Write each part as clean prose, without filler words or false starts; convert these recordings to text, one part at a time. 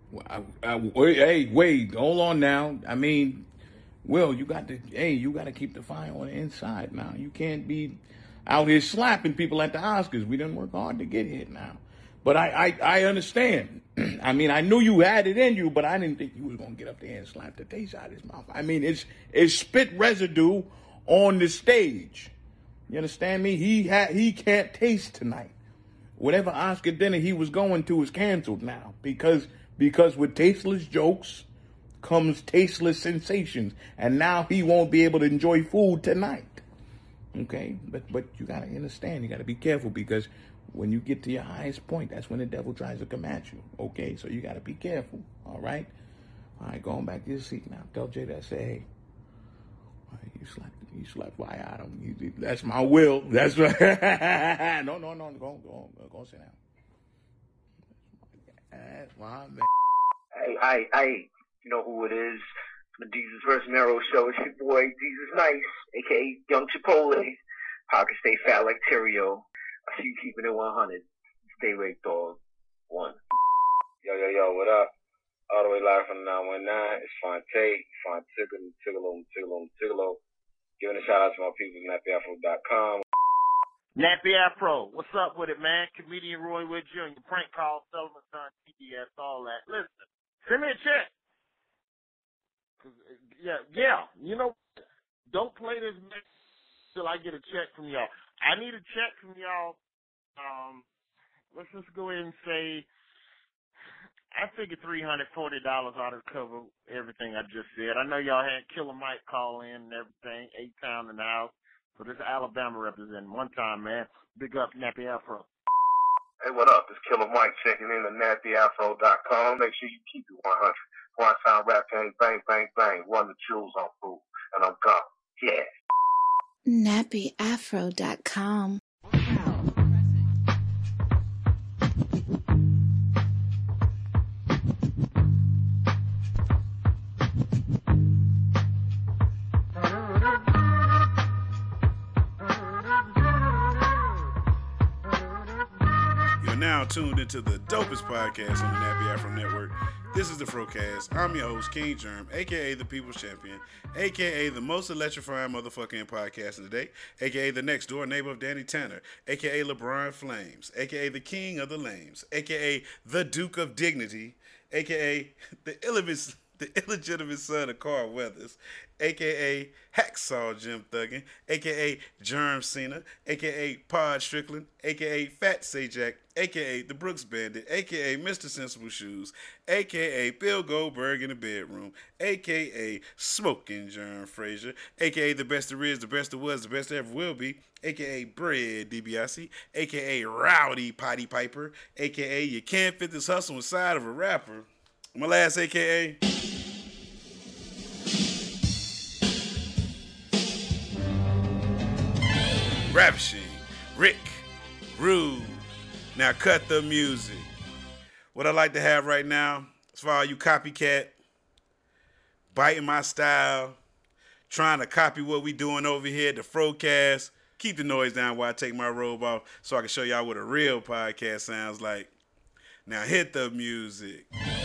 Hey, wait, hold on now. I mean, Will, you got to keep the fire on the inside now. You can't be out here slapping people at the Oscars. We didn't work hard to get here now. But I understand. I mean, I knew you had it in you, but I didn't think you was gonna get up there and slap the taste out of his mouth. I mean, it's spit residue on the stage. You understand me? He can't taste tonight. Whatever Oscar dinner he was going to is canceled now because with tasteless jokes comes tasteless sensations, and now he won't be able to enjoy food tonight. Okay, but you gotta understand, you gotta be careful because when you get to your highest point, that's when the devil tries to come at you. Okay, so you gotta be careful. All right, going back to your seat now. Tell Jay that, say, hey, you slept right out of him. That's my will. That's right. No, go sit down. That's my man. Hey, you know who it is? The Jesus vs. Mero show. It's your boy, Jesus Nice, a.k.a. Young Chipotle. How can stay fat like Terrio? I see you keeping it 100. Stay raped, dog. One. Yo, what up? All the way live from the 919. It's Fonte, Tigolo. Giving a shout out to my people at NappyAfro.com. Nappy Afro, what's up with it, man? Comedian Roy Wood Jr., prank call, Sullivan Son, TBS, all that. Listen, send me a check. Yeah, you know, don't play this till I get a check from y'all. I need a check from y'all. Let's just go ahead and say, I figure $340 ought to cover everything I just said. I know y'all had Killer Mike call in and everything, A-Town in the house. So this is Alabama representing one time, man. Big up, Nappy Afro. Hey, what up? It's Killer Mike checking in to NappyAfro.com. Make sure you keep it 100. One sound rap gang, bang, bang, bang. Run the jewels on food. And I'm gone. Yeah. NappyAfro.com. Now tuned into the dopest podcast on the Nappy Afro Network. This is the Frocast. I'm your host, King Germ, aka the People's Champion, aka the most electrifying motherfucking podcast of the day, aka the next door neighbor of Danny Tanner, aka LeBron Flames, aka the King of the Lames, aka the Duke of Dignity, aka the illegitimate son of Carl Weathers, a.k.a. Hacksaw Jim Thuggin, a.k.a. Germ Cena, a.k.a. Pod Strickland, a.k.a. Fat Sajak, a.k.a. the Brooks Bandit, a.k.a. Mr. Sensible Shoes, a.k.a. Bill Goldberg in the bedroom, a.k.a. Smoking Germ Frazier, a.k.a. the best there is, the best there was, the best there ever will be, a.k.a. Bread DiBiase, a.k.a. Rowdy Potty Piper, a.k.a. You can't fit this hustle inside of a rapper. My last a.k.a. Ravishing, Rick, Rude. Now cut the music. What I like to have right now is for all you copycat, biting my style, trying to copy what we doing over here at the Frocast. Keep the noise down while I take my robe off so I can show y'all what a real podcast sounds like. Now hit the music.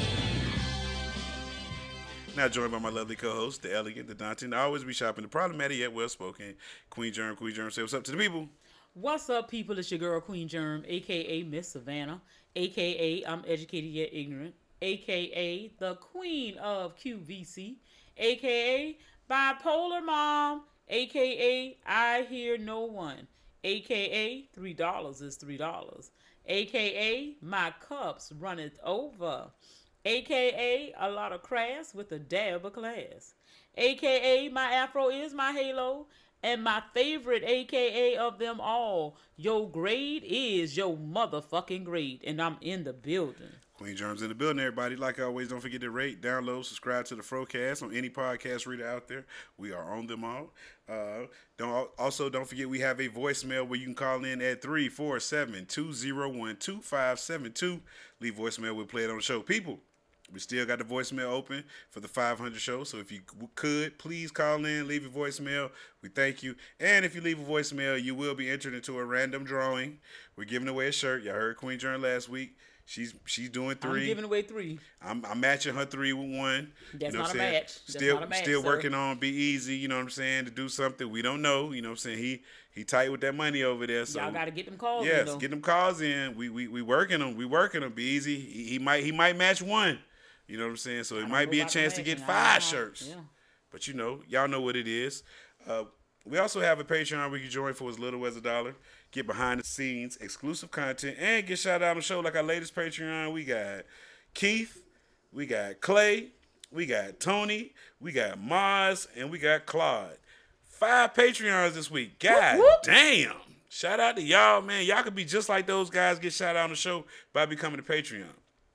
Now joined by my lovely co-host, the elegant, the daunting, the always be shopping, the problematic yet well-spoken, Queen Germ. Say what's up to the people. What's up, people? It's your girl, Queen Germ, a.k.a. Miss Savannah, a.k.a. I'm educated yet ignorant, a.k.a. the Queen of QVC, a.k.a. Bipolar Mom, a.k.a. I Hear No One, a.k.a. $3 is $3, a.k.a. My Cups Runneth Over, a.k.a. a lot of crass with a dab of class, a.k.a. my afro is my halo, and my favorite a.k.a. of them all, your grade is your motherfucking grade, and I'm in the building. Queen Germ's in the building, everybody. Like always, don't forget to rate, download, subscribe to the Frocast on any podcast reader out there. We are on them all. Don't forget we have a voicemail where you can call in at 347-201-2572. Leave voicemail, we'll play it on the show. People, we still got the voicemail open for the 500 show, so if you could, please call in, leave a voicemail. We thank you. And if you leave a voicemail, you will be entered into a random drawing. We're giving away a shirt. Y'all heard Queen Germ last week. She's doing 3. I'm giving away 3. I'm matching her 3 with 1. That's you know not what a I'm saying? match. That's Still not a match, still sir. working on Be Easy, you know what I'm saying, to do something. We don't know, you know what I'm saying? He tight with that money over there. So Y'all got to get them calls in, yes, though. get them calls in. We working them. We working them. Be Easy. He might match 1. You know what I'm saying? So it might be a chance to get 5 shirts. Yeah. But y'all know what it is. We also have a Patreon where you can join for as little as $1. Get behind the scenes, exclusive content, and get shout out on the show like our latest Patreon. We got Keith, we got Clay, we got Tony, we got Maz, and we got Claude. 5 Patreons this week. God damn. Shout out to y'all, man. Y'all could be just like those guys, get shout out on the show by becoming a Patreon.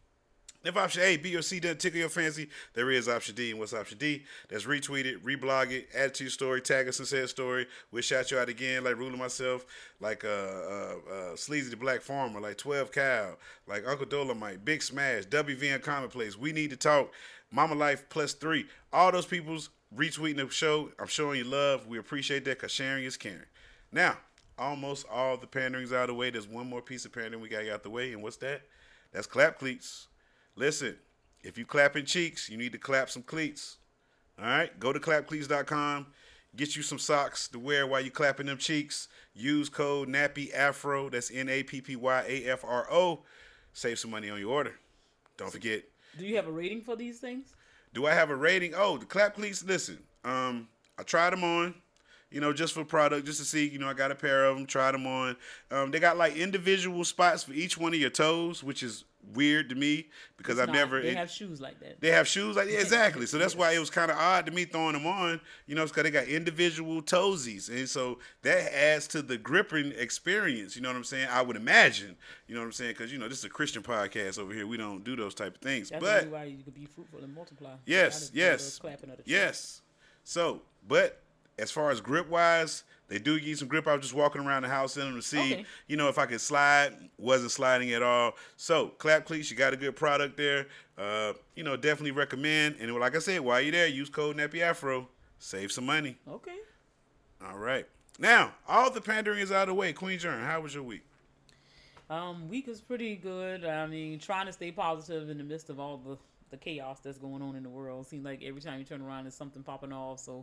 If option A, B, or C doesn't tickle your fancy, there is option D. And what's option D? That's retweet it, reblog it, add it to your story, tag us in said story. We'll shout you out again, like Ruler myself, like Sleazy the Black Farmer, like 12 Cal, like Uncle Dolomite, Big Smash, WVN Commonplace, We Need to Talk, Mama Life plus 3. All those people's retweeting the show. I'm showing you love. We appreciate that because sharing is caring. Now, almost all the pandering's out of the way. There's one more piece of pandering we got out the way, and what's that? That's clap cleats. Listen, if you clapping cheeks, you need to clap some cleats. All right? Go to clapcleats.com. Get you some socks to wear while you clapping them cheeks. Use code NAPPYAFRO. That's NAPPYAFRO. Save some money on your order. Don't forget. Do you have a rating for these things? Do I have a rating? Oh, the clap cleats, listen. I tried them on. Just for product, just to see, I got a pair of them, tried them on. They got like individual spots for each one of your toes, which is weird to me because I've never. They have shoes like that. They have shoes like that, exactly. So that's why it was kind of odd to me throwing them on, because they got individual toesies. And so that adds to the gripping experience, you know what I'm saying? I would imagine, you know what I'm saying? Because, this is a Christian podcast over here. We don't do those type of things. That's but why you could be fruitful and multiply. Yes. So, but as far as grip wise, they do give you some grip. I was just walking around the house in them to see, if I could slide. Wasn't sliding at all. So, Clap Cleats, you got a good product there. Definitely recommend. And like I said, while you're there, use code NAPPYAFRO. Save some money. Okay. All right. Now, all the pandering is out of the way. Queen Jern, how was your week? Week was pretty good. I mean, trying to stay positive in the midst of all the chaos that's going on in the world. Seems like every time you turn around, there's something popping off. So,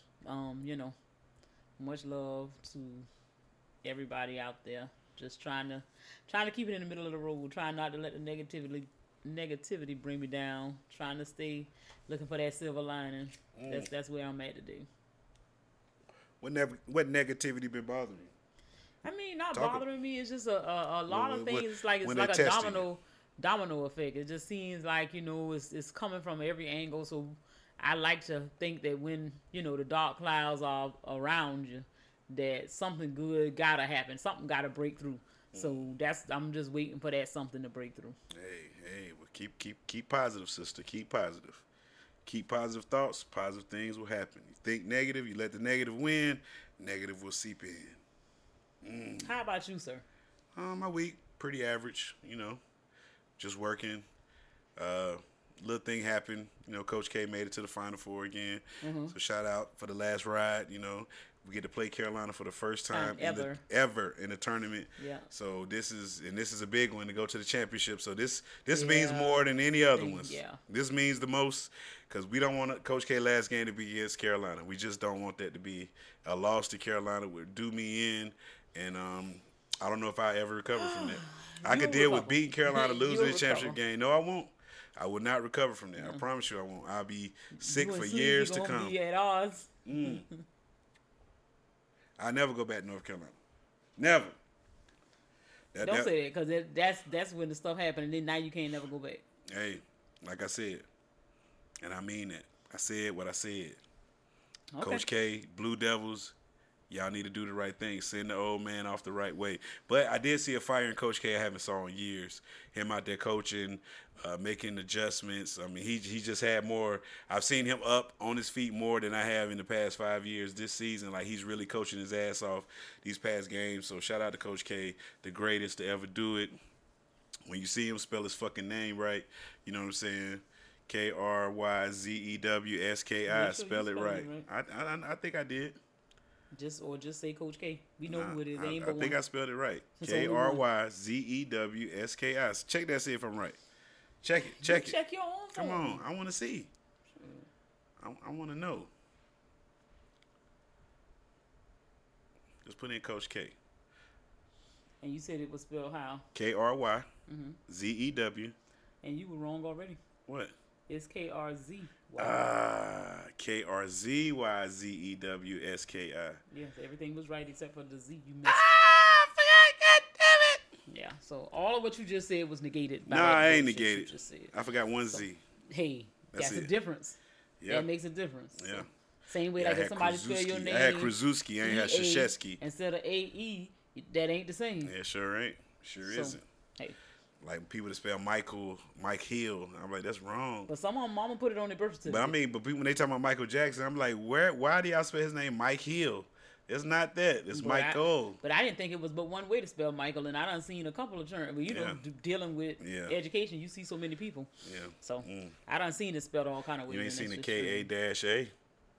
much love to everybody out there. Just trying to keep it in the middle of the road. Trying not to let the negativity bring me down. Trying to stay looking for that silver lining. That's where I'm at today. What negativity been bothering you? I mean, not bothering me. It's just a lot of things. It's like a domino effect. It just seems like it's coming from every angle. So I like to think that when the dark clouds are around you, that something good gotta happen. Something gotta break through. So I'm just waiting for that something to break through. Hey, well, keep positive, sister. Keep positive. Keep positive thoughts. Positive things will happen. You think negative, you let the negative win. Negative will seep in. How about you, sir? My week pretty average. Just working. Little thing happened. Coach K made it to the Final Four again. Mm-hmm. So shout out for the last ride. We get to play Carolina for the first time ever in the tournament. Yeah. So this is a big one to go to the championship. So this means more than any other ones. Yeah. This means the most because we don't want Coach K last game to be against Carolina. We just don't want that to be a loss to Carolina. Would do me in, and I don't know if I ever recover from that. I could deal with beating Carolina, losing the championship game. No, I won't. I will not recover from that. I promise you I won't. I'll be sick for years to come. Be at odds. I'll never go back to North Carolina. Never. Don't say that because that's when the stuff happened and then now you can't never go back. Hey, like I said, and I mean that. I said what I said. Okay. Coach K, Blue Devils, y'all need to do the right thing. Send the old man off the right way. But I did see a fire in Coach K I haven't saw in years. Him out there coaching, making adjustments. I mean, he just had more. I've seen him up on his feet more than I have in the past 5 years this season. Like, he's really coaching his ass off these past games. So, shout out to Coach K, the greatest to ever do it. When you see him spell his fucking name right, you know what I'm saying? Kryzewski. Spell it right. I think I did. Just say Coach K. We know who it is. They ain't I but think one. I spelled it right. It's only one. KRYZEWSKI. Check that, see if I'm right. Check it. Check it. Check your own phone. Come on. I want to see. I want to know. Just put in Coach K. And you said it was spelled how? KRYZEW. And you were wrong already. What? It's KRZ. KRZYZEWSKI. Yes, everything was right except for the Z. You missed. God damn it. Yeah, so all of what you just said was negated. By Nah, that I ain't bullshit you negated. just said. I forgot one Z. Hey, That's that's a it. difference. Yeah. That makes a difference. Yeah. So, same way Yeah, I like if had somebody spell your Krasuski. name. I had Krasuski. I ain't had EA Krzyzewski. instead of AE, that ain't the same. Yeah, sure ain't. Sure So, isn't. hey, Like people that spell Mike Hill. I'm like, that's wrong. but some of them mama put it on their birth certificate. But I mean, people, when they talk about Michael Jackson, I'm like, why do y'all spell his name Mike Hill? It's not that. It's But Michael. But I didn't think it was but one way to spell Michael, and I done seen a couple of terms. But you know, dealing with education, you see so many people. Yeah. So I done seen it spelled all kind of ways. You ain't and seen the that's just true. KA-A?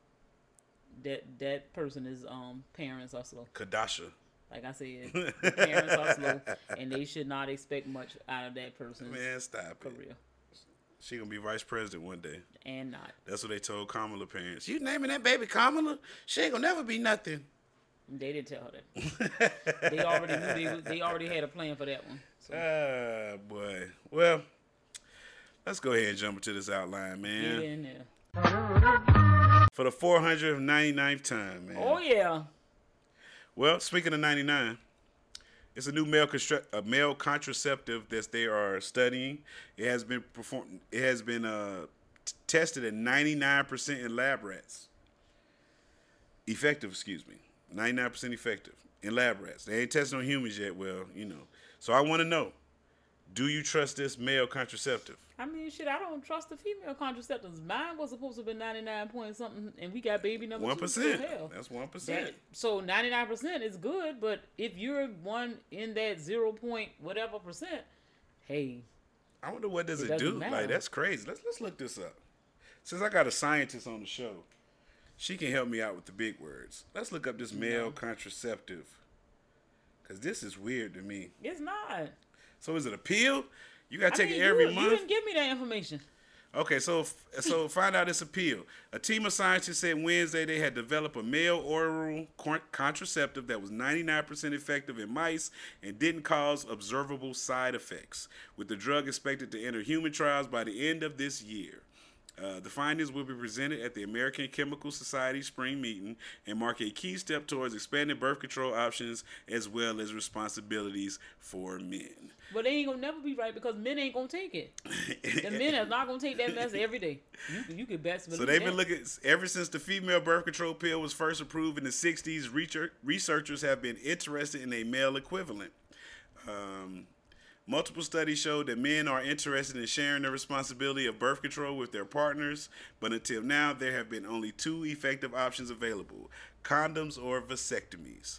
That person is parents are slow. Kadasha. Like I said, the parents are slow, and they should not expect much out of that person's Man, stop career. it. She gonna be vice president one day. And not. That's what they told Kamala parents. You naming that baby Kamala? She ain't gonna never be nothing. They didn't tell her that. They already knew they already had a plan for that one. So. Ah, boy. Well, let's go ahead and jump into this outline, man. Get in there. For the 499th time, man. Oh yeah. Well, speaking of 99, it's a new male contraceptive that they are studying. It has been tested at 99% in lab rats. Effective, excuse me. 99% effective in lab rats. They ain't tested on humans yet. Well, you know. So I want to know, do you trust this male contraceptive? I mean, shit, I don't trust the female contraceptives. Mine was supposed to be 99 point something, and we got baby number 1%. 2. So hell. That's 1%. So 99% is good, but if you're one in that 0 point whatever percent, hey. I wonder what does it doesn't do. matter. Like, that's crazy. Let's look this up. Since I got a scientist on the show, she can help me out with the big words. Let's look up this male contraceptive. Because this is weird to me. It's not. So is it a pill? You got to take mean, it every you month? didn't give me that information. Okay, so find out it's a pill. A team of scientists said Wednesday they had developed a male oral contraceptive that was 99% effective in mice and didn't cause observable side effects, with the drug expected to enter human trials by the end of this year. The findings will be presented at the American Chemical Society spring meeting and mark a key step towards expanding birth control options as well as responsibilities for men. But they ain't gonna never be right because men ain't gonna take it. The men are not gonna take that mess every day. You could best believe So they've been that. looking ever since the female birth control pill was first approved in the 60s. Researchers have been interested in a male equivalent. Multiple studies showed that men are interested in sharing the responsibility of birth control with their partners, but until now, there have been only 2 effective options available: condoms or vasectomies.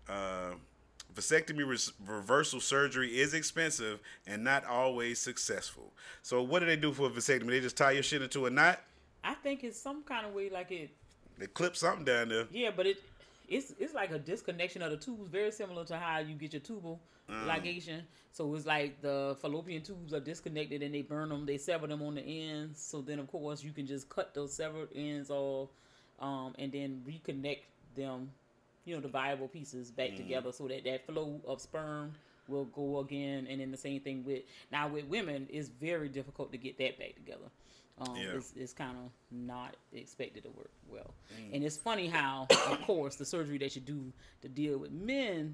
Vasectomy reversal surgery is expensive and not always successful. So what do they do for a vasectomy? They just tie your shit into a knot? I think it's some kind of way like it. They clip something down there. Yeah, but it's like a disconnection of the tubes, very similar to how you get your tubal ligation. So it's like the fallopian tubes are disconnected and they burn them, they sever them on the ends. So then of course you can just cut those severed ends off, and then reconnect them, the viable pieces back together so that flow of sperm will go again. And then the same thing with women, it's very difficult to get that back together. It's kind of not expected to work well. And it's funny how, of course, the surgery that you do to deal with men,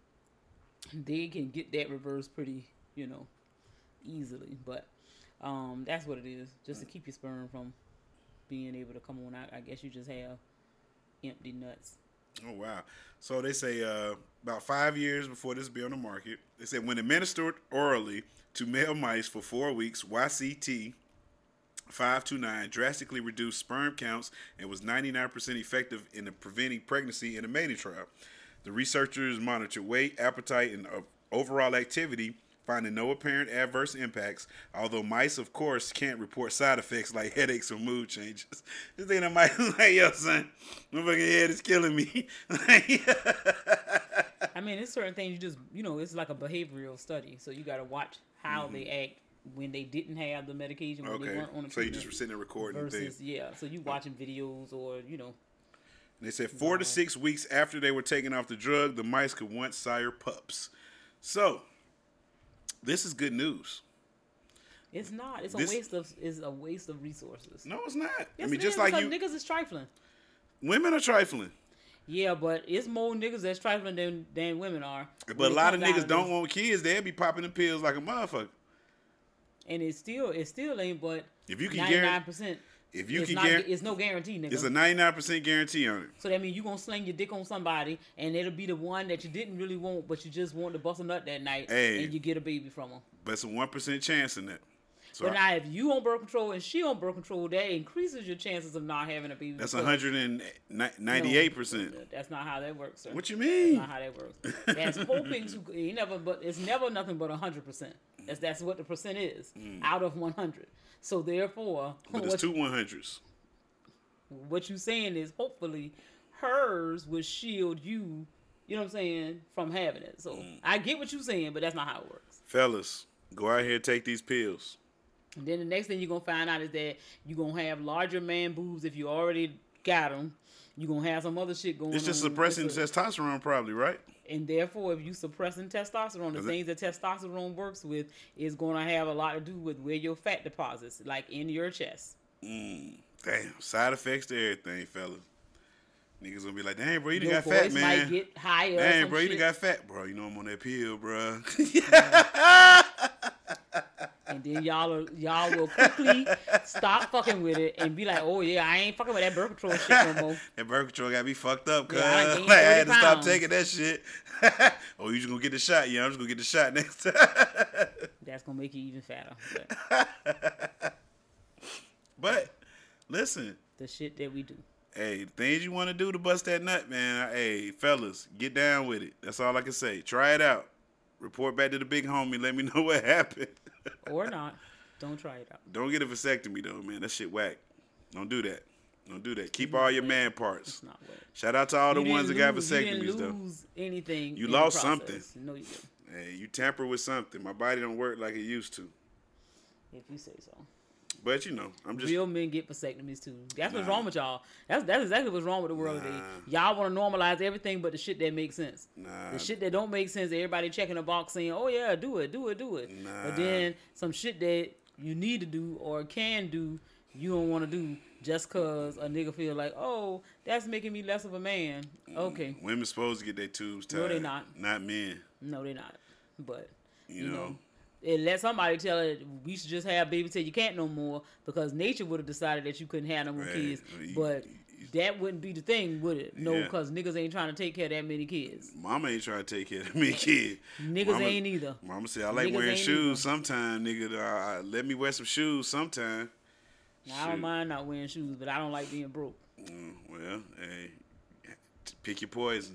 they can get that reversed pretty, easily. But that's what it is, just to keep your sperm from being able to come on out. I guess you just have empty nuts. Oh, wow. So they say about 5 years before this be on the market, they said when administered orally to male mice for 4 weeks, YCT 529 drastically reduced sperm counts and was 99% effective in preventing pregnancy in a mating trial. The researchers monitored weight, appetite, and overall activity, finding no apparent adverse impacts, although mice, of course, can't report side effects like headaches or mood changes. This thing that mice is like, yo, son, my fucking head is killing me. I mean, it's certain things you just, it's like a behavioral study. So you got to watch how they act when they didn't have the medication, when they weren't on the so you treatment. just were sitting there recording versus, things. yeah, so you watching videos or, They said 4 to 6 weeks after they were taken off the drug, the mice could once sire pups. So, this is good news. It's not. It's a waste of resources. No, it's not. Yes, I mean, it just is, like because you, niggas is trifling. women are trifling. Yeah, but it's more niggas that's trifling than women are. But a lot of niggas don't want kids. They'll be popping the pills like a motherfucker. And it still ain't. But If you can 99%, it's no guarantee, nigga. it's a 99% guarantee on it. So that means you gonna sling your dick on somebody, and it'll be the one that you didn't really want, but you just want to bust a nut that night, and you get a baby from them. But it's a 1% chance in that. So But now, if you on birth control and she on birth control, that increases your chances of not having a baby. that's because- 198%. No, that's not how that works, sir. What you mean? That's not how that works. That's hoping to. It's never nothing but 100%. That's what the percent is out of 100. So therefore, But it's 2 100s. what you saying is hopefully hers will shield you. You know what I'm saying, from having it. So I get what you're saying, but that's not how it works. Fellas, go out here and take these pills. And then the next thing you're going to find out is that you're going to have larger man boobs if you already got them. You're going to have some other shit going on. It's just suppressing testosterone, probably, right? And therefore, if you suppressing testosterone, the things that testosterone works with is going to have a lot to do with where your fat deposits, like in your chest. Damn. Side effects to everything, fellas. Niggas gonna be like, damn, bro, you done Your got fat, voice man. might get higher. Damn, bro, you shit. done got fat. Bro, you know I'm on that pill, bro. And then y'all will quickly stop fucking with it and be like, oh yeah, I ain't fucking with that birth control shit no more. That birth control got me fucked up, cuz. Yeah, I gained I had 30 to stop pounds. taking that shit. Oh, you just gonna get the shot? Yeah, I'm just gonna get the shot next time. That's gonna make you even fatter. But But, listen. the shit that we do. Hey, the things you want to do to bust that nut, man. Hey, fellas, get down with it. That's all I can say. Try it out. Report back to the big homie. Let me know what happened. Or not. Don't try it out. Don't get a vasectomy, though, man. That shit whack. Don't do that. Don't do that. Keep all your man parts. It's not what. Shout out to all the You ones that didn't got lose- vasectomies, You though. didn't lose anything. You in the lost process. something. No, you didn't. Hey, you tamper with something. My body don't work like it used to. If you say so. But, you know, I'm just... Real men get vasectomies too. That's what's Nah. wrong with y'all. That's exactly what's wrong with the world today. Y'all want to normalize everything but the shit that makes sense. Nah. The shit that don't make sense, everybody checking the box saying, oh yeah, do it. Nah. But then some shit that you need to do or can do, you don't want to do just cause a nigga feel like, oh, that's making me less of a man. Okay. Women supposed to get their tubes tied. No, they not. Not men. No, they're not. But, You know. and let somebody tell it we should just have babies till you can't no more because nature would have decided that you couldn't have no more Right. kids. You- But that wouldn't be the thing, would it? No, Yeah. because niggas ain't trying to take care of that many kids. Mama ain't trying to take care of me, kid. Niggas Mama- ain't either. Mama said, I like Niggas wearing ain't shoes sometime, nigga. Let me wear some shoes sometime. I don't mind not wearing shoes, but I don't like being broke. Well, hey, pick your poison.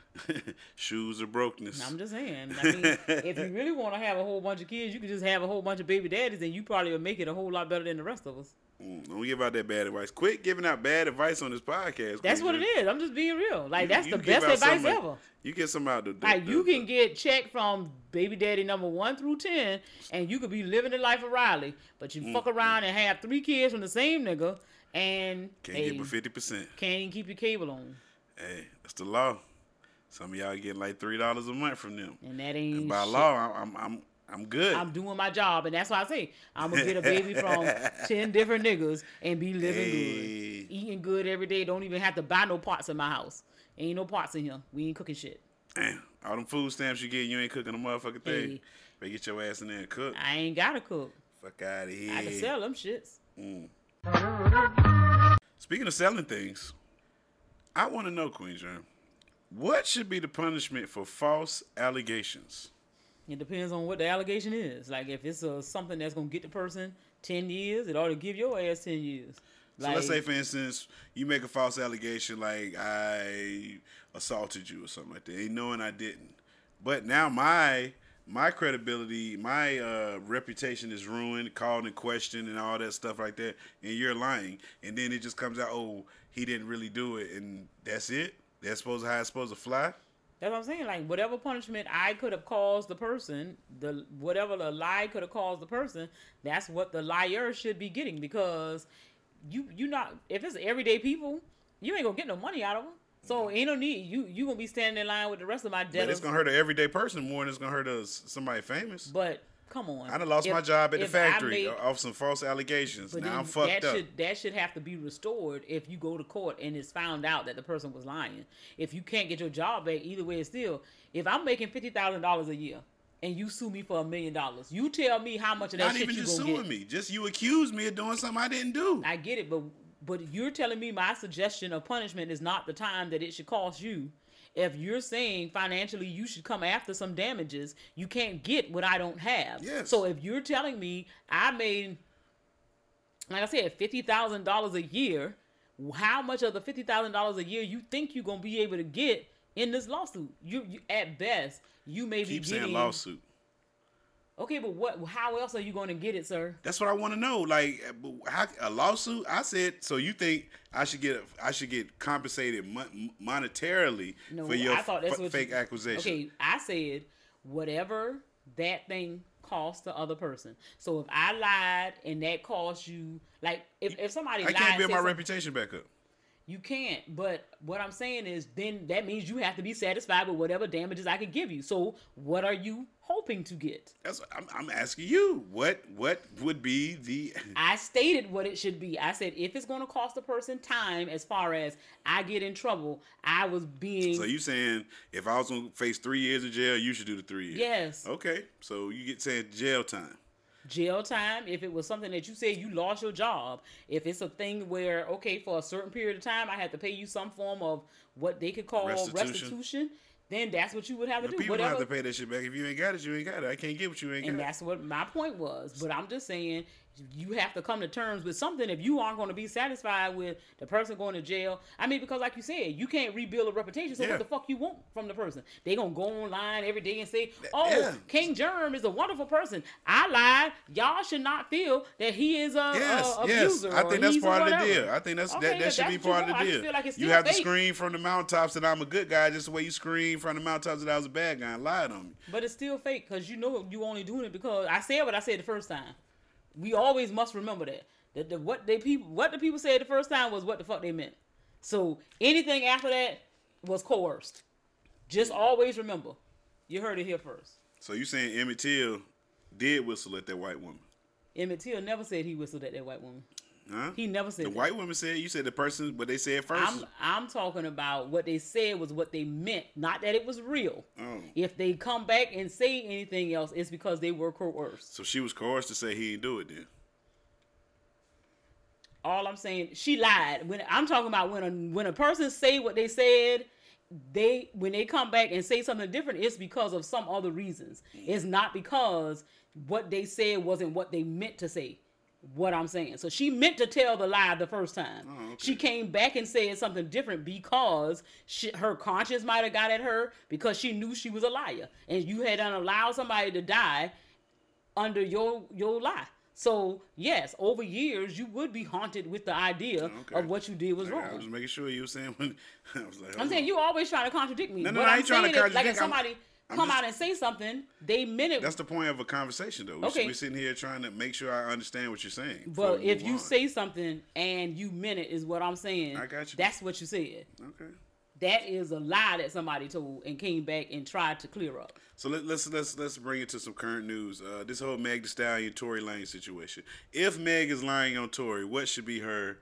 Shoes or brokenness. I'm just saying. I mean, if you really want to have a whole bunch of kids, you could just have a whole bunch of baby daddies, and you probably will make it a whole lot better than the rest of us. Don't give out that bad advice. Quit giving out bad advice on this podcast. That's what it is. I'm just being real. Like, that's the best advice ever. You get some out the Like, you can get checked from baby daddy number 1 through 10, and you could be living the life of Riley, but you fuck around and have 3 kids from the same nigga, and Can't get but 50%. can't even keep your cable on. Hey, that's the law. Some of y'all getting like $3 a month from them. And that ain't And by shit. law, I'm good. I'm doing my job, and that's why I say I'm gonna get a baby from 10 different niggas and be living good, eating good every day. Don't even have to buy no pots in my house. Ain't no pots in here. We ain't cooking shit. Damn, all them food stamps you get, you ain't cooking a motherfucking thing. Hey. Better get your ass in there and cook. I ain't gotta cook. Fuck out of here. I can sell them shits. Speaking of selling things, I want to know, Queen Germ, what should be the punishment for false allegations? It depends on what the allegation is. Like, if it's something that's gonna get the person 10 years, it ought to give your ass 10 years. So let's say, for instance, you make a false allegation like I assaulted you or something like that, ain't knowing I didn't. But now my my credibility, my reputation is ruined, called in question, and all that stuff like that, and you're lying, and then it just comes out, oh, he didn't really do it, and that's it. That's how it's supposed to fly. That's what I'm saying. Like, whatever punishment I could have caused the person, whatever the lie could have caused the person, that's what the liar should be getting. Because you not, if it's everyday people, you ain't gonna get no money out of them. So ain't no need. You gonna be standing in line with the rest of my debtors. But it's gonna hurt an everyday person more than it's gonna hurt somebody famous. But come on, I done lost my job at the factory off some false allegations. Now I'm fucked up. That should have to be restored if you go to court and it's found out that the person was lying. If you can't get your job back, either way, it's still. If I'm making $50,000 a year and you sue me for $1 million, you tell me how much of that shit you gonna get. Not even just suing me, just you accuse me of doing something I didn't do. I get it, but you're telling me my suggestion of punishment is not the time that it should cost you. If you're saying financially you should come after some damages, you can't get what I don't have. Yes. So if you're telling me I made, like I said, $50,000 a year, how much of the $50,000 a year you think you're going to be able to get in this lawsuit? You at best, you may be getting... Keep saying lawsuit. Okay, but how else are you going to get it, sir? That's what I want to know. Like, a lawsuit? I said, so you think I should get compensated monetarily for your fake accusation? Okay, I said whatever that thing cost the other person. So if I lied and that cost you, like, if somebody lied... I can't build my reputation back up. You can't, but what I'm saying is then that means you have to be satisfied with whatever damages I can give you. So what are you hoping to get? I'm asking you. What would be the... I stated what it should be. I said if it's going to cost a person time as far as I get in trouble, I was being... So you saying if I was going to face 3 years of jail, you should do the 3 years? Yes. Okay, so you get saying jail time. Jail time, if it was something that you said you lost your job, if it's a thing where, okay, for a certain period of time, I had to pay you some form of what they could call restitution, then that's what you would have to do. People don't have to pay that shit back. If you ain't got it, you ain't got it. I can't get what you ain't got. And that's what my point was. But I'm just saying, you have to come to terms with something if you aren't going to be satisfied with the person going to jail. I mean, because like you said, you can't rebuild a reputation, so what the fuck you want from the person? They going to go online every day and say, King Germ is a wonderful person. I lied. Y'all should not feel that he is a abuser. I think that's part of the deal. I think that should be part of the deal. Like you have to scream from the mountaintops that I'm a good guy just the way you scream from the mountaintops that I was a bad guy and lied on me. But it's still fake because you know you only doing it because I said what I said the first time. We always must remember that what the people said the first time was what the fuck they meant. So anything after that was coerced. Just always remember, you heard it here first. So you saying Emmett Till did whistle at that white woman? Emmett Till never said he whistled at that white woman. Huh? He never said the that. white woman said. You said the person, what they said first. I'm talking about what they said was what they meant, not that it was real. Oh. If they come back and say anything else, it's because they were coerced. So she was coerced to say he didn't do it then. All I'm saying, she lied. When I'm talking about when a person say what they said, when they come back and say something different, it's because of some other reasons. It's not because what they said wasn't what they meant to say. What I'm saying. So she meant to tell the lie the first time. Oh, okay. She came back and said something different because her conscience might have got at her because she knew she was a liar. And you had allowed somebody to die under your lie. So, yes, over years, you would be haunted with the idea of what you did was wrong. I was making sure you were saying when I was like, I'm saying you always trying to contradict me. No, I ain't trying to contradict. Like if somebody come out and say something, they meant it. That's the point of a conversation, though. We're sitting here trying to make sure I understand what you're saying. But if you say something and you meant it, is what I'm saying. I got you. That's what you said. Okay. That is a lie that somebody told and came back and tried to clear up. So let's bring it to some current news. This whole Meg Thee Stallion Tory Lanez situation. If Meg is lying on Tory, what should be her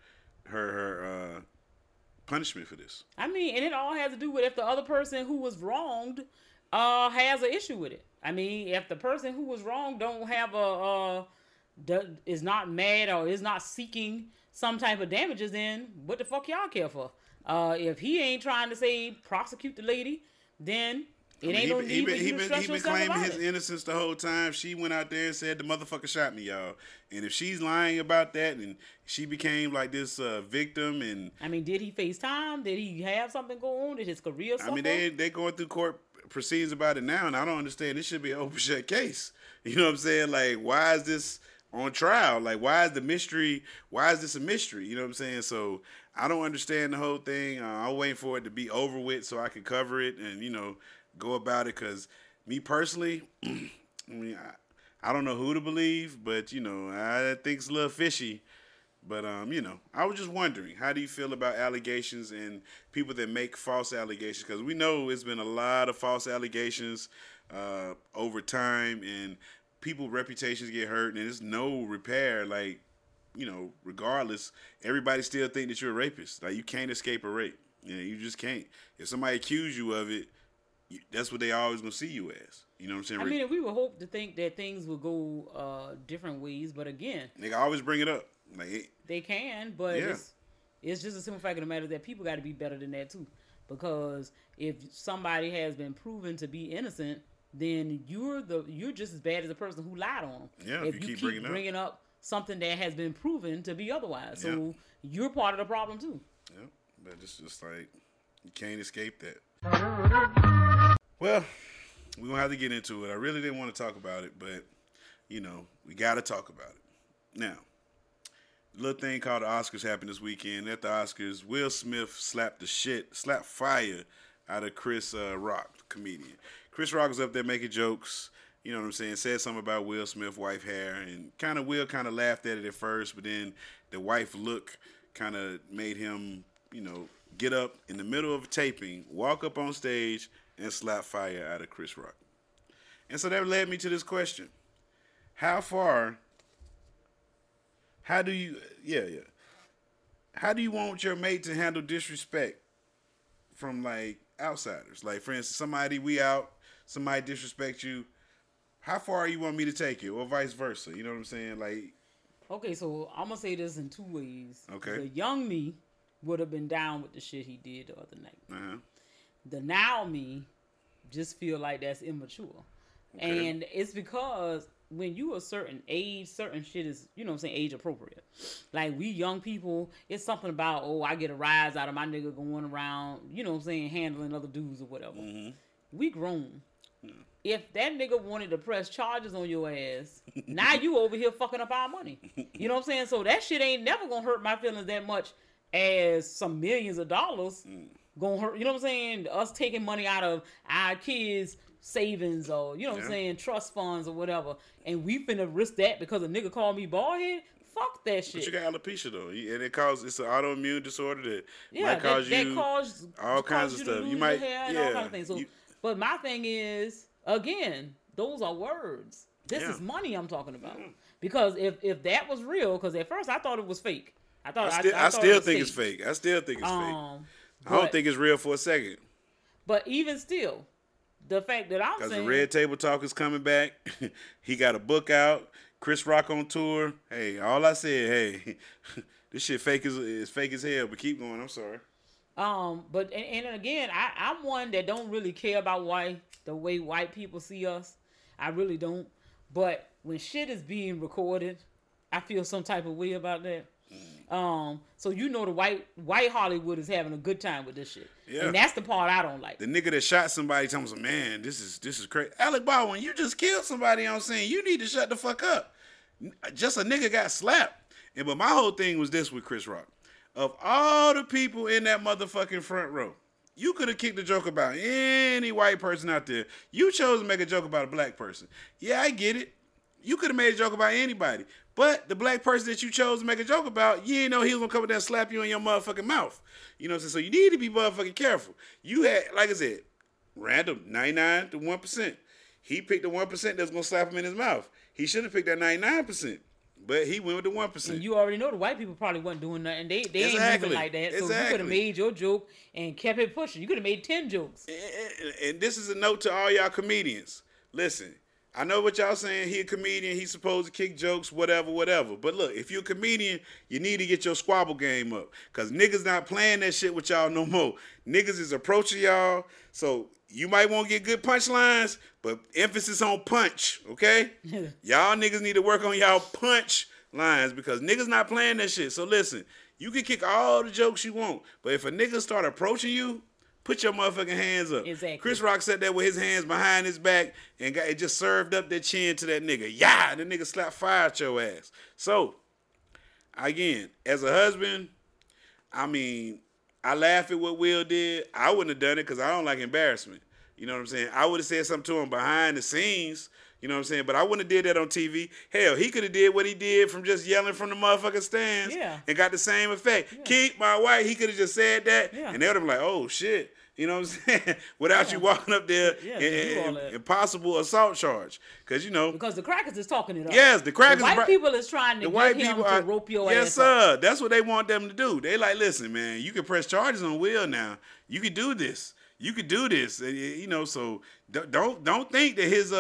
punishment for this? I mean, and it all has to do with if the other person who was wronged has an issue with it. I mean, if the person who was wronged don't have is not mad or is not seeking some type of damages, then what the fuck y'all care for? If he ain't trying to say prosecute the lady, then It ain't no need for you to stress he been yourself claiming about his it. innocence the whole time. She went out there and said the motherfucker shot me, y'all. And if she's lying about that, and she became like this victim, and I mean, did he face time? Did he have something go on? Did his career suffer? I mean, they going through court proceedings about it now, and I don't understand. This should be an open shut case. You know what I'm saying? Like, why is this on trial? Like, why is the mystery? Why is this a mystery? You know what I'm saying? So I don't understand the whole thing. I'm waiting for it to be over with so I can cover it and go about it. Because me personally, I mean, I don't know who to believe, but I think it's a little fishy. But I was just wondering, how do you feel about allegations and people that make false allegations? Because we know it's been a lot of false allegations over time, and people's reputations get hurt, and there's no repair. Like, regardless, everybody still think that you're a rapist. Like, you can't escape a rape. You just can't. If somebody accuse you of it, that's what they always gonna see you as. You know what I'm saying? I mean, we would hope to think that things would go different ways, but again, they always bring it up. Like, they can, but yeah. it's just a simple fact of the matter that people got to be better than that too. Because if somebody has been proven to be innocent, then you're just as bad as the person who lied on them. Yeah, if you keep bringing up something that has been proven to be otherwise, so you're part of the problem too. Yeah, but it's just like you can't escape that. Well, we're gonna have to get into it. I really didn't want to talk about it, but we got to talk about it now. A little thing called the Oscars happened this weekend. At the Oscars, Will Smith slapped fire out of Chris Rock, comedian. Chris Rock was up there making jokes, you know what I'm saying, said something about Will Smith's wife hair, and Will kind of laughed at it at first, but then the wife look kind of made him, get up in the middle of taping, walk up on stage, and slap fire out of Chris Rock. And so that led me to this question. How do you want your mate to handle disrespect from, like, outsiders? Like, for instance, somebody disrespect you. How far you want me to take it, or vice versa? You know what I'm saying? Like, okay, so I'm gonna say this in two ways. Okay. The young me would have been down with the shit he did the other night. Uh-huh. The now me just feel like that's immature. Okay. And it's because when you a certain age, certain shit is, age appropriate. Like, we young people, it's something about, I get a rise out of my nigga going around, handling other dudes or whatever. Mm-hmm. We grown. If that nigga wanted to press charges on your ass, now you over here fucking up our money. You know what I'm saying? So that shit ain't never gonna hurt my feelings that much as some millions of dollars gonna hurt. You know what I'm saying? Us taking money out of our kids' savings or, trust funds or whatever. And we finna risk that because a nigga called me bald head? Fuck that shit. But you got alopecia, though. And it's an autoimmune disorder that might cause all kinds of stuff. You might, and all kinds of things. So, but my thing is, again, those are words. This is money I'm talking about. Because if that was real, because at first I thought it was fake. I still think it's fake. I still think it's fake. I don't think it's real for a second. But even still, the fact that I'm saying, because the Red Table Talk is coming back. He got a book out. Chris Rock on tour. Hey, all I said, this shit is fake as hell. But keep going. I'm sorry. But again, I'm one that don't really care about the way white people see us. I really don't. But when shit is being recorded, I feel some type of way about that. So the white Hollywood is having a good time with this shit. Yeah. And that's the part I don't like. The nigga that shot somebody tells him, man, this is crazy. Alec Baldwin, you just killed somebody on scene. You need to shut the fuck up. Just a nigga got slapped. But my whole thing was this with Chris Rock. Of all the people in that motherfucking front row, you could have kicked a joke about any white person out there. You chose to make a joke about a black person. Yeah, I get it. You could have made a joke about anybody. But the black person that you chose to make a joke about, you didn't know he was going to come up there and slap you in your motherfucking mouth. You know what I'm saying? So you need to be motherfucking careful. You had, like I said, random 99 to 1%. He picked the 1% that's going to slap him in his mouth. He should have picked that 99%. But he went with the 1%. And you already know the white people probably wasn't doing nothing. They ain't moving like that. So you could have made your joke and kept it pushing. You could have made 10 jokes. And this is a note to all y'all comedians. Listen, I know what y'all saying. He a comedian. He's supposed to kick jokes, whatever. But look, if you're a comedian, you need to get your squabble game up. Because niggas not playing that shit with y'all no more. Niggas is approaching y'all. So you might won't get good punchlines, but emphasis on punch, okay? Y'all niggas need to work on y'all punch lines because niggas not playing that shit. So listen, you can kick all the jokes you want, but if a nigga start approaching you, put your motherfucking hands up. Exactly. Chris Rock sat there with his hands behind his back and it just served up their chin to that nigga. Yeah, the nigga slapped fire at your ass. So, again, as a husband, I mean, I laugh at what Will did. I wouldn't have done it because I don't like embarrassment. You know what I'm saying? I would have said something to him behind the scenes. You know what I'm saying? But I wouldn't have did that on TV. Hell, he could have did what he did from just yelling from the motherfucking stands and got the same effect. Yeah. Keep my wife, he could have just said that, and they would have been like, oh, shit. You know what I'm saying? Without you walking up there and impossible assault charge. Because, you know. Because the crackers is talking it up. Yes, the crackers. The white people is trying to get him to rope your ass up. Yes, sir. That's what they want them to do. They like, listen, man, you can press charges on Will now. You can do this. You could do this, you know. So don't think that his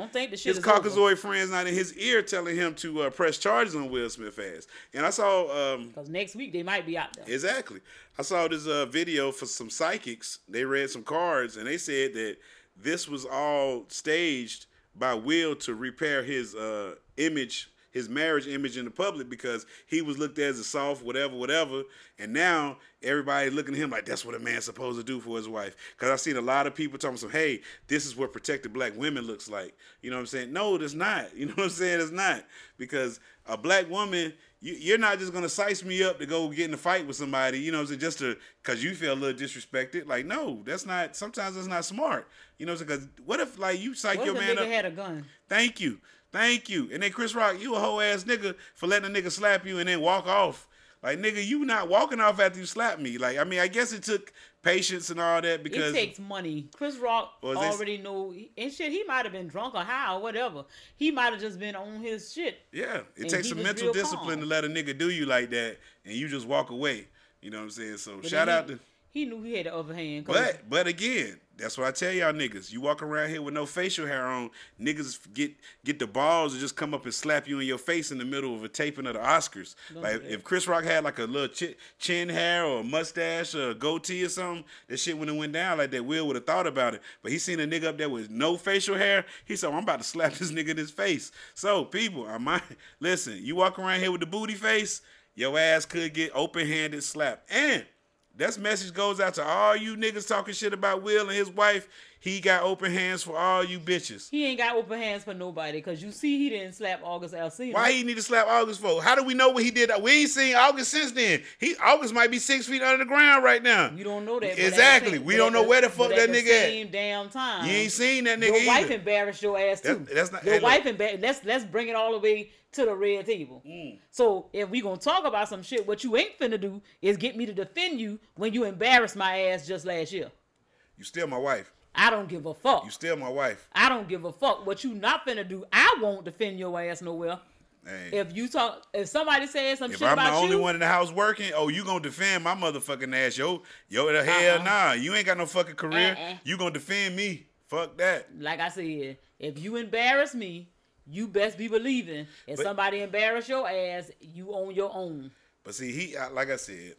Caucasoid friends not in his ear telling him to press charges on Will Smith ass. And I saw because next week they might be out there. Exactly. I saw this video for some psychics. They read some cards and they said that this was all staged by Will to repair his image. His marriage image in the public because he was looked at as a soft whatever, and now everybody looking at him like that's what a man's supposed to do for his wife. Because I've seen a lot of people talking some, hey, this is what protected black women looks like. You know what I'm saying? No, it's not. You know what I'm saying? It's not. Because a black woman, you're not just gonna size me up to go get in a fight with somebody. You know what I'm saying? Just because you feel a little disrespected. Like, no, that's not. Sometimes that's not smart. You know what I'm saying? Because what if like you psych your man up? Nigga had a gun. Thank you. And then Chris Rock, you a whole ass nigga for letting a nigga slap you and then walk off. Like, nigga, you not walking off after you slap me. Like, I mean, I guess it took patience and all that because... It takes money. Chris Rock already know... And shit, he might have been drunk or high or whatever. He might have just been on his shit. Yeah, it takes some mental discipline to let a nigga do you like that and you just walk away. You know what I'm saying? So, shout out to... He knew he had the upper hand. But again, that's what I tell y'all niggas. You walk around here with no facial hair on, niggas get the balls to just come up and slap you in your face in the middle of a taping of the Oscars. Like if Chris Rock had like a little chin hair or a mustache or a goatee or something, that shit wouldn't have went down like that. Will would have thought about it. But he seen a nigga up there with no facial hair. He said, I'm about to slap this nigga in his face. So people, listen, you walk around here with the booty face, your ass could get open-handed slapped. And that message goes out to all you niggas talking shit about Will and his wife. He got open hands for all you bitches. He ain't got open hands for nobody because you see he didn't slap August Alsina. Why he need to slap August for? How do we know what he did? We ain't seen August since then. August might be 6 feet under the ground right now. You don't know that. Exactly. We don't know where the fuck that nigga at. Same damn time. You ain't seen that nigga. Your wife embarrassed your ass too. That's not. Your wife embarrassed. Let's bring it all the way to the red table. So if we gonna talk about some shit, what you ain't finna do is get me to defend you when you embarrassed my ass just last year. You still my wife. I don't give a fuck. You still my wife. I don't give a fuck. What you not finna do, I won't defend your ass nowhere. Hey. If somebody says some shit about you. If I'm the only one in the house working, you gonna defend my motherfucking ass. The hell nah. You ain't got no fucking career. You gonna defend me. Fuck that. Like I said, if you embarrass me, you best be believing. If somebody embarrass your ass, you on your own. But see, like I said,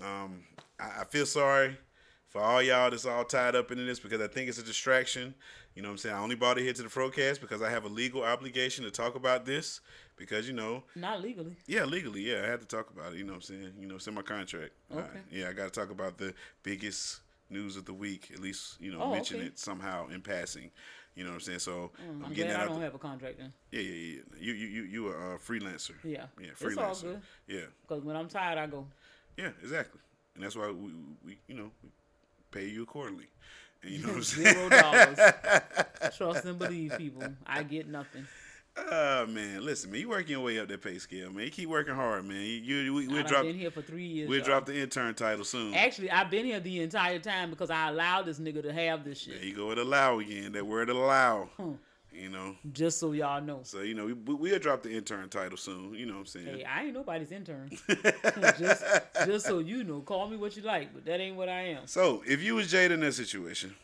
I feel sorry for all y'all that's all tied up in this because I think it's a distraction. You know what I'm saying? I only brought it here to the Frocast because I have a legal obligation to talk about this because, you know. Not legally. Yeah, legally. Yeah, I had to talk about it. You know what I'm saying? You know, it's in my contract. Okay. Yeah, I got to talk about the biggest news of the week, at least, you know, mention it somehow in passing. You know what I'm saying? So I'm glad I don't have a contract then. Yeah. You are a freelancer. Yeah. Yeah, freelancer. It's all good. Yeah. Because when I'm tired, I go. Yeah, exactly. And that's why we pay you accordingly. And you know what I'm saying? $0. Trust and believe, people. I get nothing. Man, listen, man, you working your way up that pay scale, man. You keep working hard, man. I've been here for 3 years. We'll drop the intern title soon. Actually, I've been here the entire time because I allowed this nigga to have this shit. There you go with allow again. That word allow. You know. Just so y'all know. So, you know, we'll drop the intern title soon. You know what I'm saying? Hey, I ain't nobody's intern. just so you know. Call me what you like, but that ain't what I am. So, if you was Jada in that situation,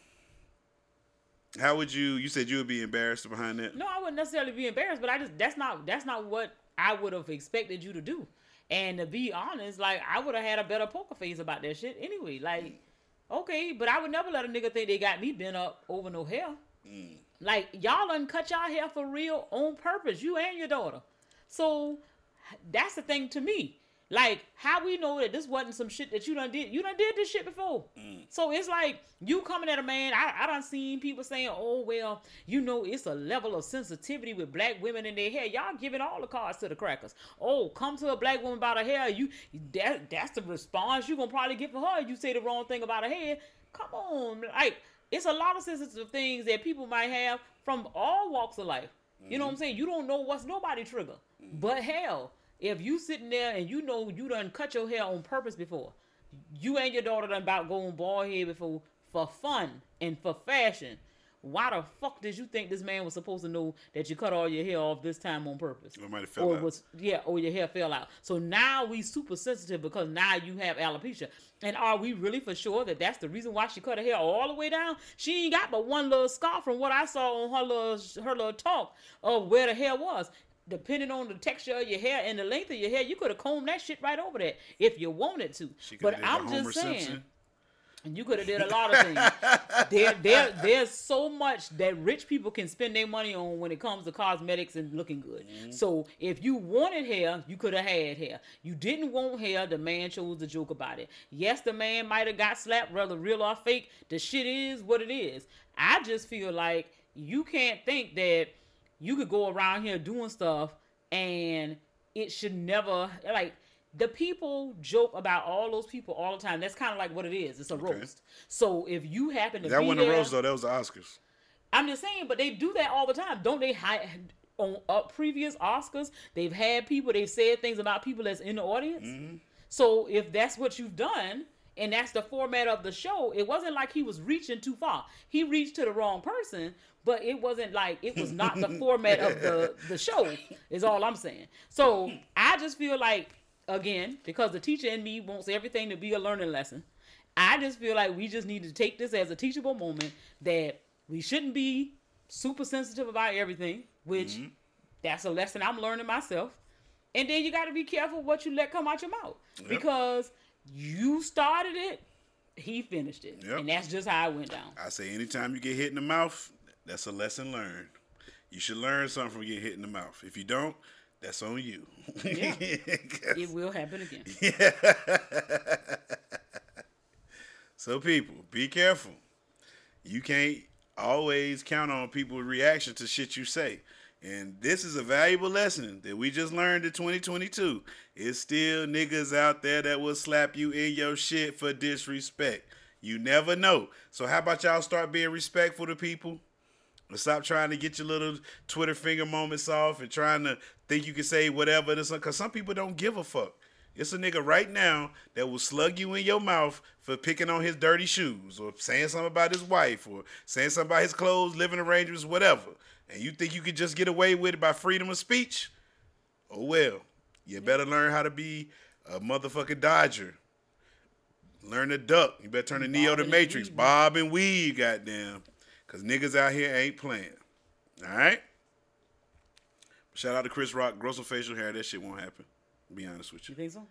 how would you said you would be embarrassed behind that? No, I wouldn't necessarily be embarrassed, but that's not what I would have expected you to do. And to be honest, like, I would have had a better poker face about that shit anyway. Like, Okay, but I would never let a nigga think they got me bent up over no hair. Like, y'all done cut y'all hair for real on purpose, you and your daughter. So, that's the thing to me. Like, how we know that this wasn't some shit that you done did? You done did this shit before. So, it's like, you coming at a man, I done seen people saying, oh, well, you know, it's a level of sensitivity with black women in their hair. Y'all giving all the cards to the crackers. Oh, come to a black woman about her hair. That's the response you gonna probably get for her. You say the wrong thing about her hair. Come on. Like, it's a lot of sensitive things that people might have from all walks of life. You know what I'm saying? You don't know what's nobody trigger. But hell, if you sitting there and you know you done cut your hair on purpose before, you and your daughter done about going bald head before for fun and for fashion, why the fuck did you think this man was supposed to know that you cut all your hair off this time on purpose? It might have fell out. Or your hair fell out. So now we super sensitive because now you have alopecia. And are we really for sure that that's the reason why she cut her hair all the way down? She ain't got but one little scarf from what I saw on her little talk of where the hair was. Depending on the texture of your hair and the length of your hair, you could have combed that shit right over there if you wanted to. But I'm just saying, and you could have did a lot of things. There's so much that rich people can spend their money on when it comes to cosmetics and looking good. So if you wanted hair, you could have had hair. You didn't want hair, the man chose to joke about it. Yes, the man might have got slapped, whether real or fake. The shit is what it is. I just feel like you can't think that you could go around here doing stuff and it should never, like, the people joke about all those people all the time. That's kind of like what it is. It's a roast. So if you happen to be there. That wasn't a roast, though. That was the Oscars. I'm just saying, but they do that all the time. Don't they? On previous Oscars, they've had people, they've said things about people that's in the audience. So if that's what you've done, and that's the format of the show, it wasn't like he was reaching too far. He reached to the wrong person, but it wasn't like, it was not the format of the show, is all I'm saying. So I just feel like, again, because the teacher in me wants everything to be a learning lesson, I just feel like we just need to take this as a teachable moment that we shouldn't be super sensitive about everything, which that's a lesson I'm learning myself. And then you got to be careful what you let come out your mouth. Because you started it, he finished it. And that's just how it went down. I say anytime you get hit in the mouth, that's a lesson learned. You should learn something from getting hit in the mouth. If you don't, that's on you. Yeah. It will happen again. Yeah. So people, be careful. You can't always count on people's reaction to shit you say. And this is a valuable lesson that we just learned in 2022. It's still niggas out there that will slap you in your shit for disrespect. You never know. So how about y'all start being respectful to people? And stop trying to get your little Twitter finger moments off and trying to think you can say whatever. Because some people don't give a fuck. It's a nigga right now that will slug you in your mouth for picking on his dirty shoes or saying something about his wife or saying something about his clothes, living arrangements, whatever. And you think you could just get away with it by freedom of speech? Oh, well. You better learn how to be a motherfucking dodger. Learn to duck. You better turn to Neo the Matrix. Bob and weave, goddamn. Because niggas out here ain't playing. All right? Shout out to Chris Rock. Grow some facial hair. That shit won't happen. To be honest with you. You think so?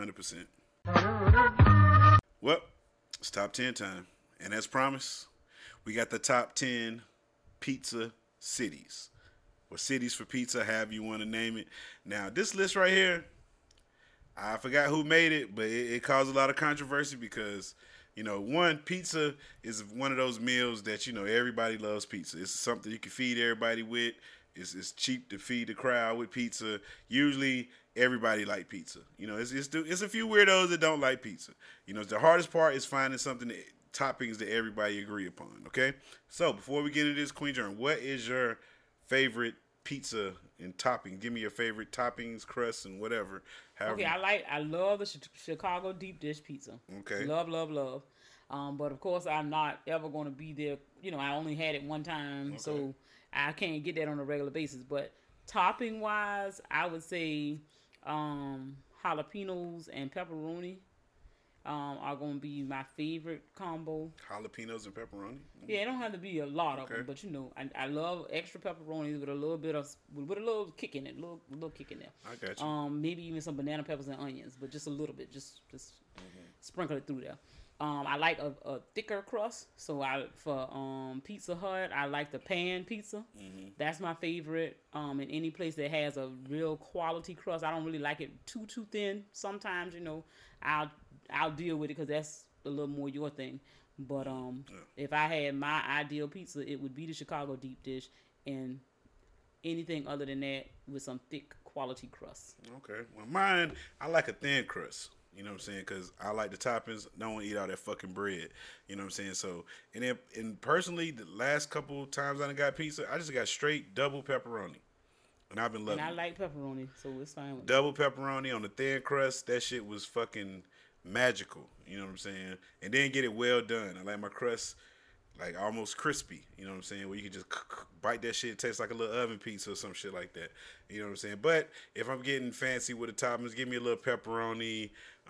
100%. Well, it's top 10 time. And as promised, we got the top 10 pizza cities. Or cities for pizza, however you want to name it. Now, this list right here, I forgot who made it, but it caused a lot of controversy because, you know, one, pizza is one of those meals that, you know, everybody loves pizza. It's something you can feed everybody with. It's cheap to feed the crowd with pizza. Usually, everybody like pizza. You know, it's a few weirdos that don't like pizza. You know, the hardest part is finding something toppings that everybody agree upon. Okay, so before we get into this, Queen Germ, what is your favorite pizza and topping? Give me your favorite toppings, crusts, and whatever. Okay, I love the Chicago deep dish pizza. Okay, love. But of course, I'm not ever going to be there. You know, I only had it one time, so I can't get that on a regular basis. But topping wise, I would say jalapenos and pepperoni are going to be my favorite combo. Jalapenos and pepperoni? Yeah, it don't have to be a lot of them, but you know, I love extra pepperonis with a little bit of, with a little kick in it, little kick in there. I got you. Maybe even some banana peppers and onions, but just a little bit, just sprinkle it through there. I like a thicker crust. So for Pizza Hut, I like the pan pizza. Mm-hmm. That's my favorite. In any place that has a real quality crust, I don't really like it too thin. Sometimes, I'll deal with it because that's a little more your thing. But if I had my ideal pizza, it would be the Chicago deep dish, and anything other than that with some thick quality crust. Okay. Well, mine, I like a thin crust. You know what I'm saying? Because I like the toppings. Don't want to eat all that fucking bread. You know what I'm saying? So, and personally, the last couple times I done got pizza, I just got straight double pepperoni. And I've been loving And I it. like pepperoni, so it's fine with me. Double pepperoni on the thin crust. That shit was fucking magical. You know what I'm saying? And then get it well done. I like my crust like almost crispy. You know what I'm saying? Where you can just bite that shit. It tastes like a little oven pizza or some shit like that. You know what I'm saying? But if I'm getting fancy with the toppings, give me a little pepperoni.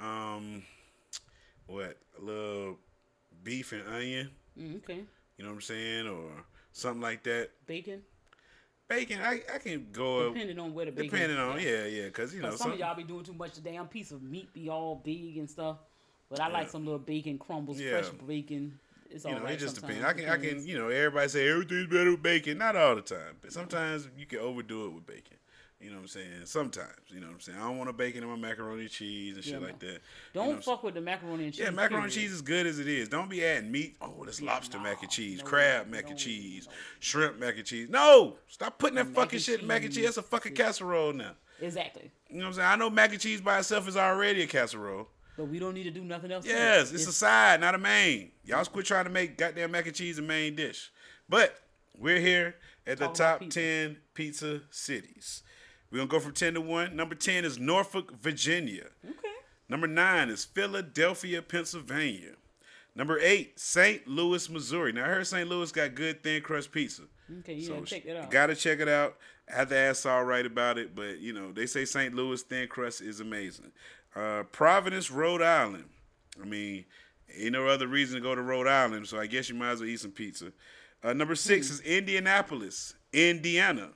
A little beef and onion. Okay. You know what I'm saying? Or something like that. Bacon. Bacon, I can go Depending on where the bacon. depending on yeah, because some of y'all be doing too much. The damn piece of meat be all big and stuff. But I like some little bacon crumbles, fresh bacon. It's all right. It just sometimes. depends. I can everybody say everything's better with bacon. Not all the time, but sometimes you can overdo it with bacon. You know what I'm saying? Sometimes, you know what I'm saying? I don't want a bacon in my macaroni and cheese and shit like that. Don't fuck with the macaroni and cheese. Yeah, macaroni and cheese is good as it is. Don't be adding meat. Oh, this lobster mac and cheese, crab mac and cheese, shrimp mac and cheese. No! Stop putting that fucking shit in mac and cheese. That's a fucking casserole now. Exactly. You know what I'm saying? I know mac and cheese by itself is already a casserole. But we don't need to do nothing else. Yes, it's a side, not a main. Y'all quit trying to make goddamn mac and cheese a main dish. But we're here at the top 10 pizza cities. We're going to go from 10 to 1. Number 10 is Norfolk, Virginia. Okay. Number 9 is Philadelphia, Pennsilvania. Number 8, St. Louis, Missouri. Now, I heard St. Louis got good thin crust pizza. Okay, you gotta check that out. Got to check it out. I have to ask all right about it, but, they say St. Louis thin crust is amazing. Providence, Rhode Island. I mean, ain't no other reason to go to Rhode Island, so I guess you might as well eat some pizza. Number 6 is Indianapolis, Indiana.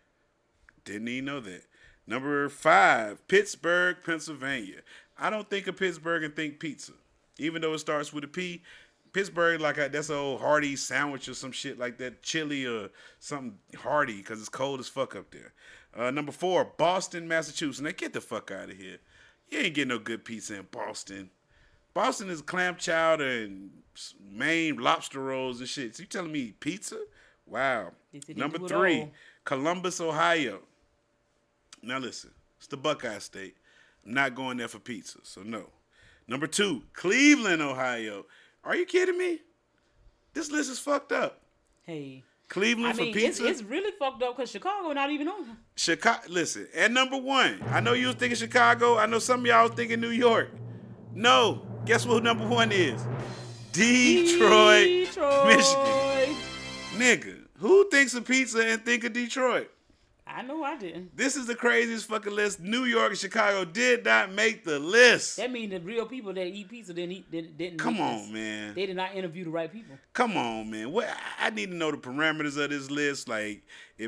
Didn't even know that. Number 5, Pittsburgh, Pennsylvania. I don't think of Pittsburgh and think pizza. Even though it starts with a P, Pittsburgh, that's an old hearty sandwich or some shit like that. Chili or something hearty because it's cold as fuck up there. Number 4, Boston, Massachusetts. Now get the fuck out of here. You ain't getting no good pizza in Boston. Boston is clam chowder and Maine lobster rolls and shit. So you telling me pizza? Wow. Number 3, Columbus, Ohio. Now listen, it's the Buckeye State. I'm not going there for pizza, so no. Number 2, Cleveland, Ohio. Are you kidding me? This list is fucked up. Hey. Cleveland for pizza? It's really fucked up because Chicago not even on here. Chicago, listen, and number 1. I know you was thinking Chicago. I know some of y'all was thinking New York. No. Guess what number 1 is? Detroit, Michigan. Nigga, who thinks of pizza and think of Detroit? I know I didn't. This is the craziest fucking list. New York and Chicago did not make the list. That means the real people that eat pizza didn't. Come on, man. They did not interview the right people. Come on, man. What I need to know the parameters of this list. Like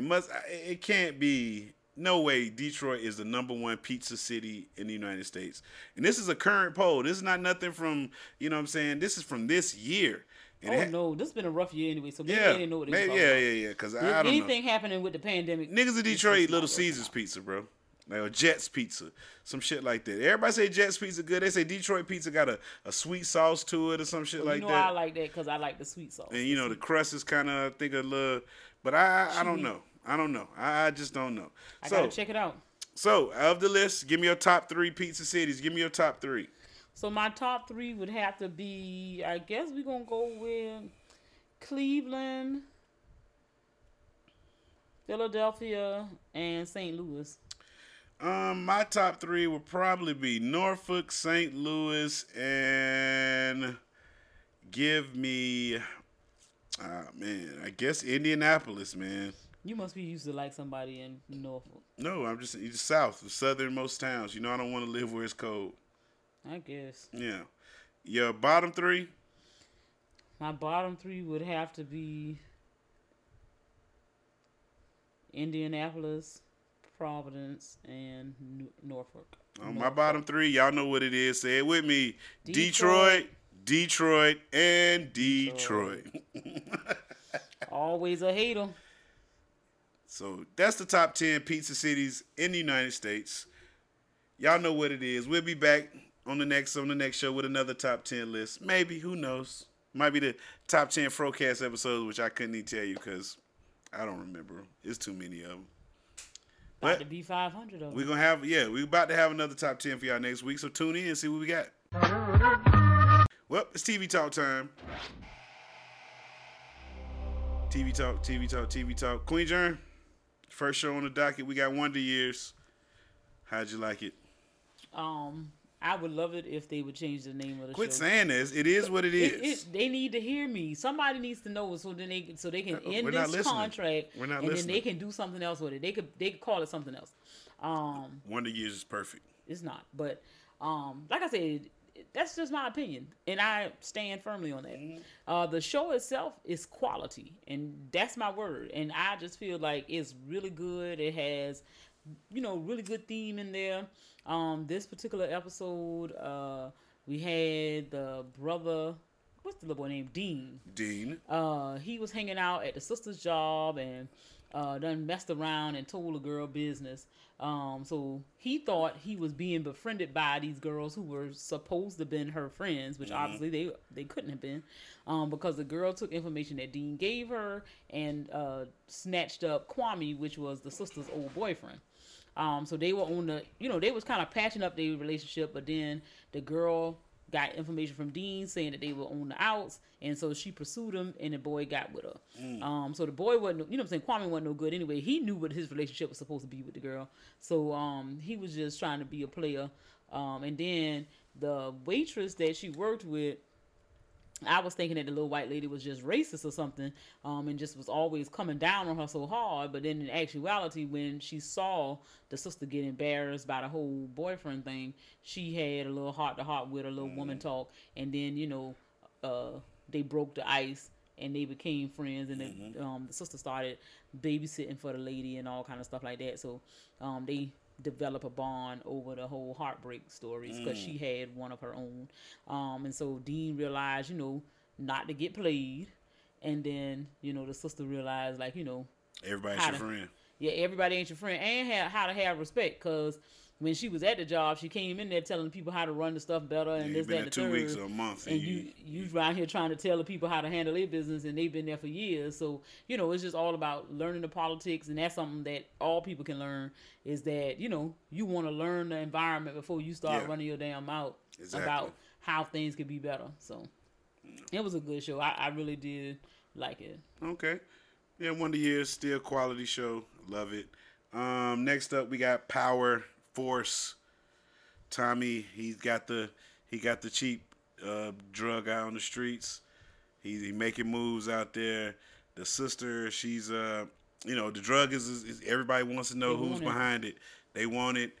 it can't be. No way Detroit is the number 1 pizza city in the United States. And this is a current poll. This is not nothing from, you know what I'm saying? This is from this year. And no, this has been a rough year anyway, so maybe they didn't know what they were talking about. Yeah, because I don't know. Anything happening with the pandemic. Niggas in Detroit eat Little Caesars pizza, bro. Like, or Jets pizza. Some shit like that. Everybody say Jets pizza good. They say Detroit pizza got a sweet sauce to it or some shit like that. I like that because I like the sweet sauce. And, the crust is kind of, I think, a little... But I don't know. I don't know. I just don't know. I got to check it out. So, of the list, give me your top 3 pizza cities. Give me your top 3. So, my top 3 would have to be, I guess we're going to go with Cleveland, Philadelphia, and St. Louis. My top 3 would probably be Norfolk, St. Louis, and give me, I guess Indianapolis, man. You must be used to like somebody in Norfolk. No, I'm just south, the southernmost towns. I don't want to live where it's cold. I guess. Yeah. Your bottom 3? My bottom 3 would have to be Indianapolis, Providence, and Norfolk. My bottom 3, y'all know what it is. Say it with me. Detroit, Detroit and Detroit. Always a hater. So that's the top 10 pizza cities in the United States. Y'all know what it is. We'll be back on the next show with another top 10 list. Maybe, who knows? Might be the top 10 Frocast episodes, which I couldn't even tell you because I don't remember. It's too many of them. About to be 500 of them. We're gonna have, we're about to have another top 10 for y'all next week. So tune in and see what we got. Well, it's TV talk time. TV talk. Queen Jern, first show on the docket. We got Wonder Years. How'd you like it? I would love it if they would change the name of the show. Quit saying this. It is what it is. They need to hear me. Somebody needs to know so then they can end We're not this listening. contract. We're not and listening. then they can do something else with it. They could call it something else. Wonder Years is perfect. It's not, but like I said, that's just my opinion, and I stand firmly on that. The show itself is quality, and that's my word. And I just feel like it's really good. It has, really good theme in there. This particular episode, we had the brother, what's the little boy named? Dean. He was hanging out at the sister's job and done messed around and told a girl business. So he thought he was being befriended by these girls who were supposed to have been her friends, which obviously they couldn't have been, because the girl took information that Dean gave her and snatched up Kwame, which was the sister's old boyfriend. So they were on the, they was kind of patching up their relationship, but then the girl got information from Dean saying that they were on the outs, and so she pursued him, and the boy got with her. So the boy wasn't, Kwame wasn't no good anyway. He knew what his relationship was supposed to be with the girl, so he was just trying to be a player. And then the waitress that she worked with, I was thinking that the little white lady was just racist or something, and just was always coming down on her so hard. But then in actuality, when she saw the sister get embarrassed by the whole boyfriend thing, she had a little heart-to-heart with her, little woman talk. And then, they broke the ice and they became friends. And then the sister started babysitting for the lady and all kind of stuff like that. So they develop a bond over the whole heartbreak stories because she had one of her own. And so Dean realized, not to get played. And then, the sister realized, everybody's your friend. Yeah, everybody ain't your friend. And how to have respect, because when she was at the job, she came in there telling people how to run the stuff better and this, that, and the 2 third. weeks or a month. And you around here trying to tell the people how to handle their business, and they've been there for years. So, it's just all about learning the politics, and that's something that all people can learn, is that, you want to learn the environment before you start running your damn mouth about how things could be better. So, it was a good show. I really did like it. Okay. Yeah, Wonder Years, still quality show. Love it. Next up, we got Power Force. Tommy, he got the cheap drug out on the streets. He making moves out there. The sister, she's the drug is everybody wants to know who's behind it. They want it.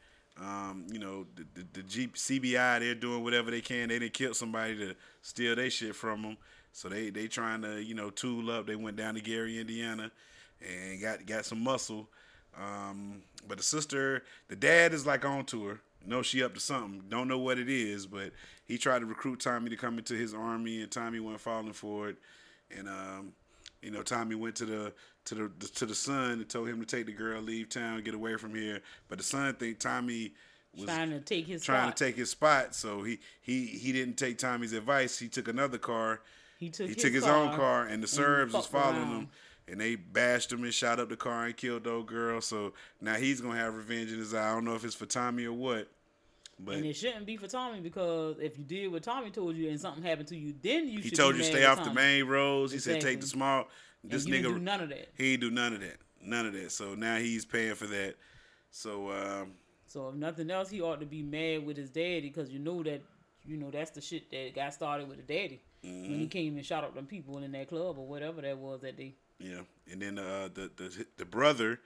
The CBI, they're doing whatever they can. They didn't kill somebody to steal their shit from them. So they trying to tool up. They went down to Gary, Indiana, and got some muscle. But the sister, the dad is like on to her. Know she up to something. Don't know what it is, but he tried to recruit Tommy to come into his army, and Tommy wasn't falling for it. And Tommy went to the son and told him to take the girl, leave town, get away from here. But the son think Tommy was trying to take his spot. So he didn't take Tommy's advice. He took another car. He took his own car, and the Serbs was following him. And they bashed him and shot up the car and killed the old girl. So now he's going to have revenge in his eye. I don't know if it's for Tommy or what. But and it shouldn't be for Tommy, because if you did what Tommy told you and something happened to you, then you should He told be you mad stay with off Tommy. the main roads. Exactly. He said take the small. This and you nigga didn't do none of that. He didn't do none of that. None of that. So now he's paying for that. So if nothing else, he ought to be mad with his daddy, because that's the shit that got started with the daddy when he came and shot up them people in that club or whatever that was that day. Yeah, and then the brother,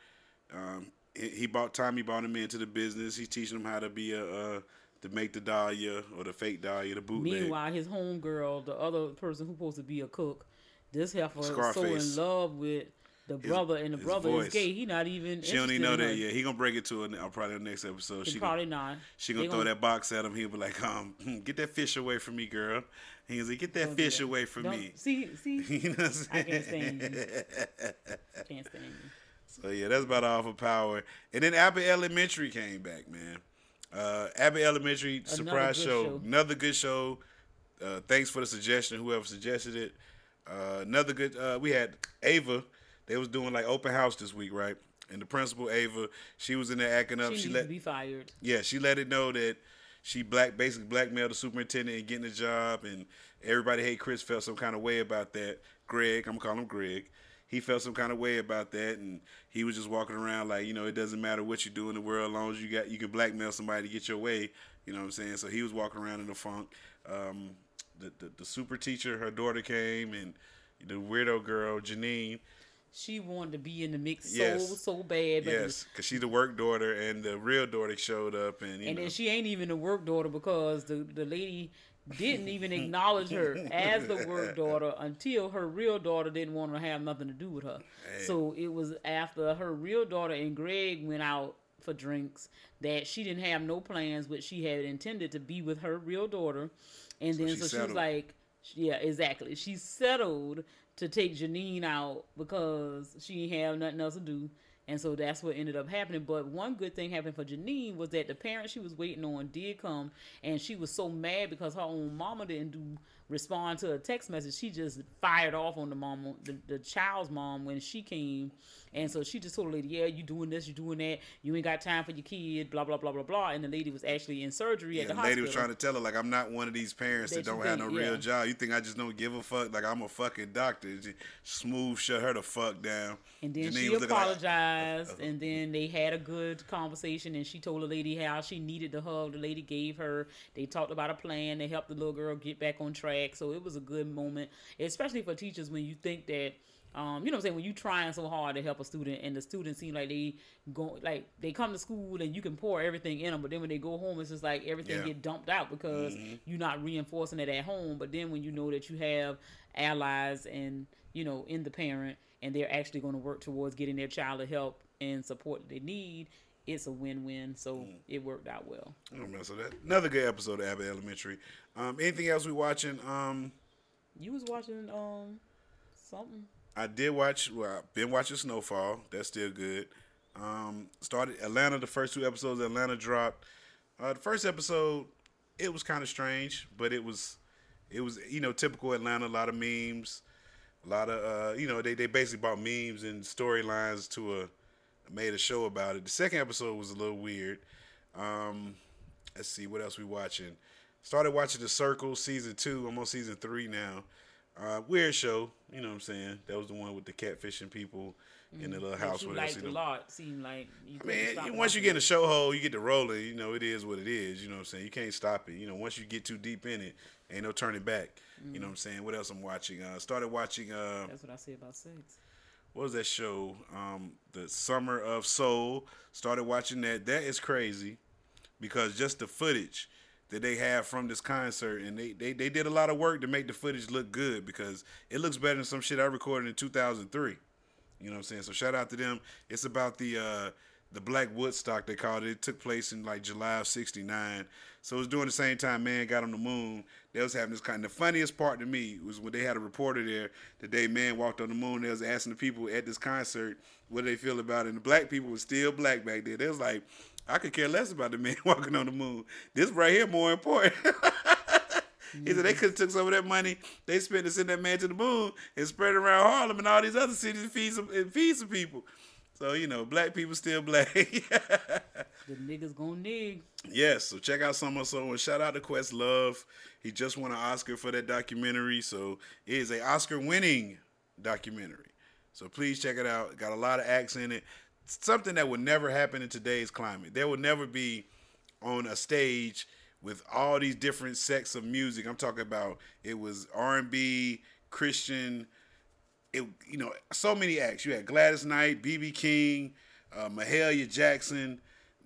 Tommy brought him into the business. He's teaching him how to be to make the dahlia or the fake dahlia, the bootleg. Meanwhile, his homegirl, the other person who's supposed to be a cook, this heifer is so Scarface. in love with the brother and the his brother voice. is gay. He not even. She don't even know interested in that her. yet. He gonna break it to her probably the next episode. He probably not. She gonna throw that box at him. He'll be like, get that fish away from me, girl. He's like, get that Don't fish do that. away from Don't- me. See, You know what I'm saying? I can't stand you. Can't stand you. So yeah, that's about all for Power. And then Abbott Elementary came back, man. Abbott Elementary surprise good show. show. Another good show. Thanks for the suggestion, whoever suggested it. Another good. We had Ava. They was doing like open house this week, right? And the principal Ava, she was in there acting up. She needs to be fired. Yeah, she let it know that she basically blackmailed the superintendent and getting the job, and everybody hate Chris felt some kind of way about that. Greg, I'm gonna call him Greg. He felt some kind of way about that, and he was just walking around like, it doesn't matter what you do in the world, as long as you can blackmail somebody to get your way. You know what I'm saying? So he was walking around in the funk. The super teacher, her daughter came, and the weirdo girl Janine. She wanted to be in the mix Yes. so bad. But Yes, because she's the work daughter, and the real daughter showed up, and then she ain't even the work daughter because the lady didn't even acknowledge her as the work daughter until her real daughter didn't want to have nothing to do with her. Hey. So it was after her real daughter and Greg went out for drinks that she didn't have no plans, but she had intended to be with her real daughter. And then she she was settled. like, yeah, exactly. She settled to take Janine out because she didn't have nothing else to do. And so that's what ended up happening. But one good thing happened for Janine was that the parent she was waiting on did come, and she was so mad because her own mama didn't respond to a text message. She just fired off on the mama, the child's mom, when she came. And so she just told the lady, yeah, you doing this, you doing that, you ain't got time for your kid, blah, blah, blah, blah, blah. And the lady was actually in surgery at the the hospital. lady was trying to tell her, like, I'm not one of these parents that That you don't have no think, real yeah. job. You think I just don't give a fuck? Like, I'm a fucking doctor. She smooth shut her the fuck down. And then Janine she was looking like, apologized, and then they had a good conversation, and she told the lady how she needed the hug the lady gave her. They talked about a plan to help the little girl get back on track, so it was a good moment, especially for teachers when you think that, you know what I'm saying, when you trying so hard to help a student, and the students seem like they come to school and you can pour everything in them, but then when they go home, it's just like everything Yeah. get dumped out because you're not reinforcing it at home. But then when you know that you have allies and, in the parent, and they're actually going to work towards getting their child the help and support that they need, it's a win-win. So it worked out well. Oh, man, so that another good episode of Abbott Elementary. Anything else we watching? You was watching something. I did watch. Well, I've been watching Snowfall. That's still good. Started Atlanta. The first two episodes of Atlanta dropped. The first episode, it was kind of strange, but it was typical Atlanta. A lot of memes, a lot of they basically brought memes and storylines to made a show about it. The second episode was a little weird. Let's see what else we watching. Started watching The Circle season 2. I'm on season 3 now. Weird show, you know what I'm saying? That was the one with the catfishing people in the little house. That you where they liked see a them. lot. Seemed like you I couldn't stop mean, once you watching get in the show hole, you get to rolling. It is what it is. You know what I'm saying? You can't stop it. Once you get too deep in it, ain't no turning back. You know what I'm saying? What else I'm watching? Started watching. That's what I say about sex. What was that show? The Summer of Soul. Started watching that. That is crazy because just the footage that they have from this concert, and they did a lot of work to make the footage look good because it looks better than some shit I recorded in 2003. You know what I'm saying? So shout out to them. It's about the Black Woodstock, they called it. It took place in like July of '69. So it was during the same time Man got on the moon. They was having this kind of, the funniest part to me was when they had a reporter there the day Man walked on the moon. They was asking the people at this concert what they feel about it. And the black people were still black back then. They was like, I could care less about the man walking on the moon. This right here more important. He said they could have took some of that money they spent to send that man to the moon and spread it around Harlem and all these other cities and feed some people. So, black people still black. The niggas gonna nig. Yes, so check out Summer Soul and shout out to Questlove. He just won an Oscar for that documentary, so it is a Oscar-winning documentary. So please check it out. Got a lot of acts in it. Something that would never happen in today's climate. There will never be on a stage with all these different sects of music. I'm talking about it was R&B, Christian, so many acts. You had Gladys Knight, B.B. King, Mahalia Jackson,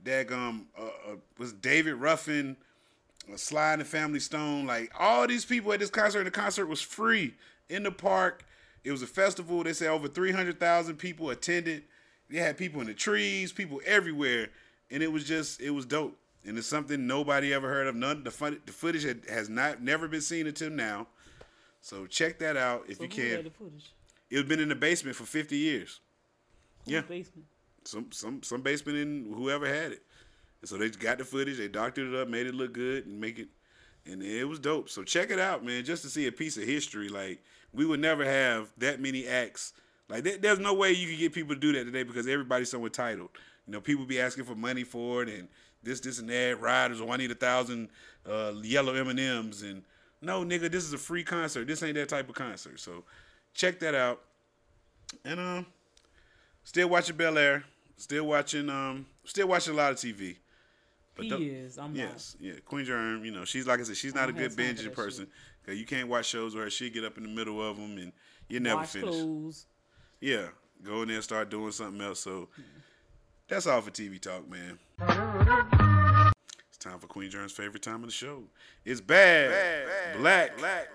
was David Ruffin, Sly and the Family Stone. Like all these people at this concert, and the concert was free in the park. It was a festival. They said over 300,000 people attended. They had people in the trees, people everywhere, and it was dope. And it's something nobody ever heard of. The footage has never been seen until now. So check that out if you can. The footage? It's been in the basement for 50 years. Whose basement? Some basement in whoever had it. And so they got the footage, they doctored it up, made it look good, and it was dope. So check it out, man, just to see a piece of history. Like, we would never have that many acts. Like, there's no way you could get people to do that today because everybody's so entitled. You know, people be asking for money for it and this and that, riders, I need 1,000 yellow M&Ms. And no, nigga, this is a free concert. This ain't that type of concert. So check that out. And still watching Bel Air. Still watching a lot of TV. But Queen Germ, you know, she's, like I said, she's not a good binging person. Because you can't watch shows where she get up in the middle of them and you never finish. Clothes. Yeah, go in there and start doing something else. So that's all for TV Talk, man. It's time for Queen Germ's favorite time of the show. It's Bad Black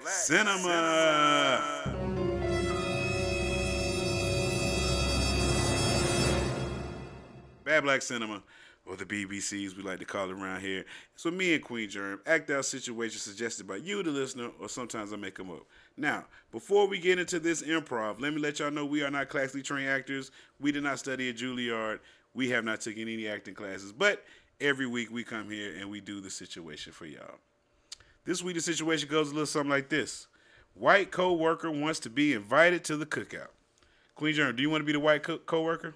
Cinema. Bad Black Cinema, or the BBCs we like to call it around here. It's with me and Queen Germ. Act out situations suggested by you, the listener, or sometimes I make them up. Now, before we get into this improv, let me let y'all know we are not classically trained actors. We did not study at Juilliard. We have not taken any acting classes. But every week we come here and we do the situation for y'all. This week the situation goes a little something like this. White co-worker wants to be invited to the cookout. Queen Germ, do you want to be the white co-worker?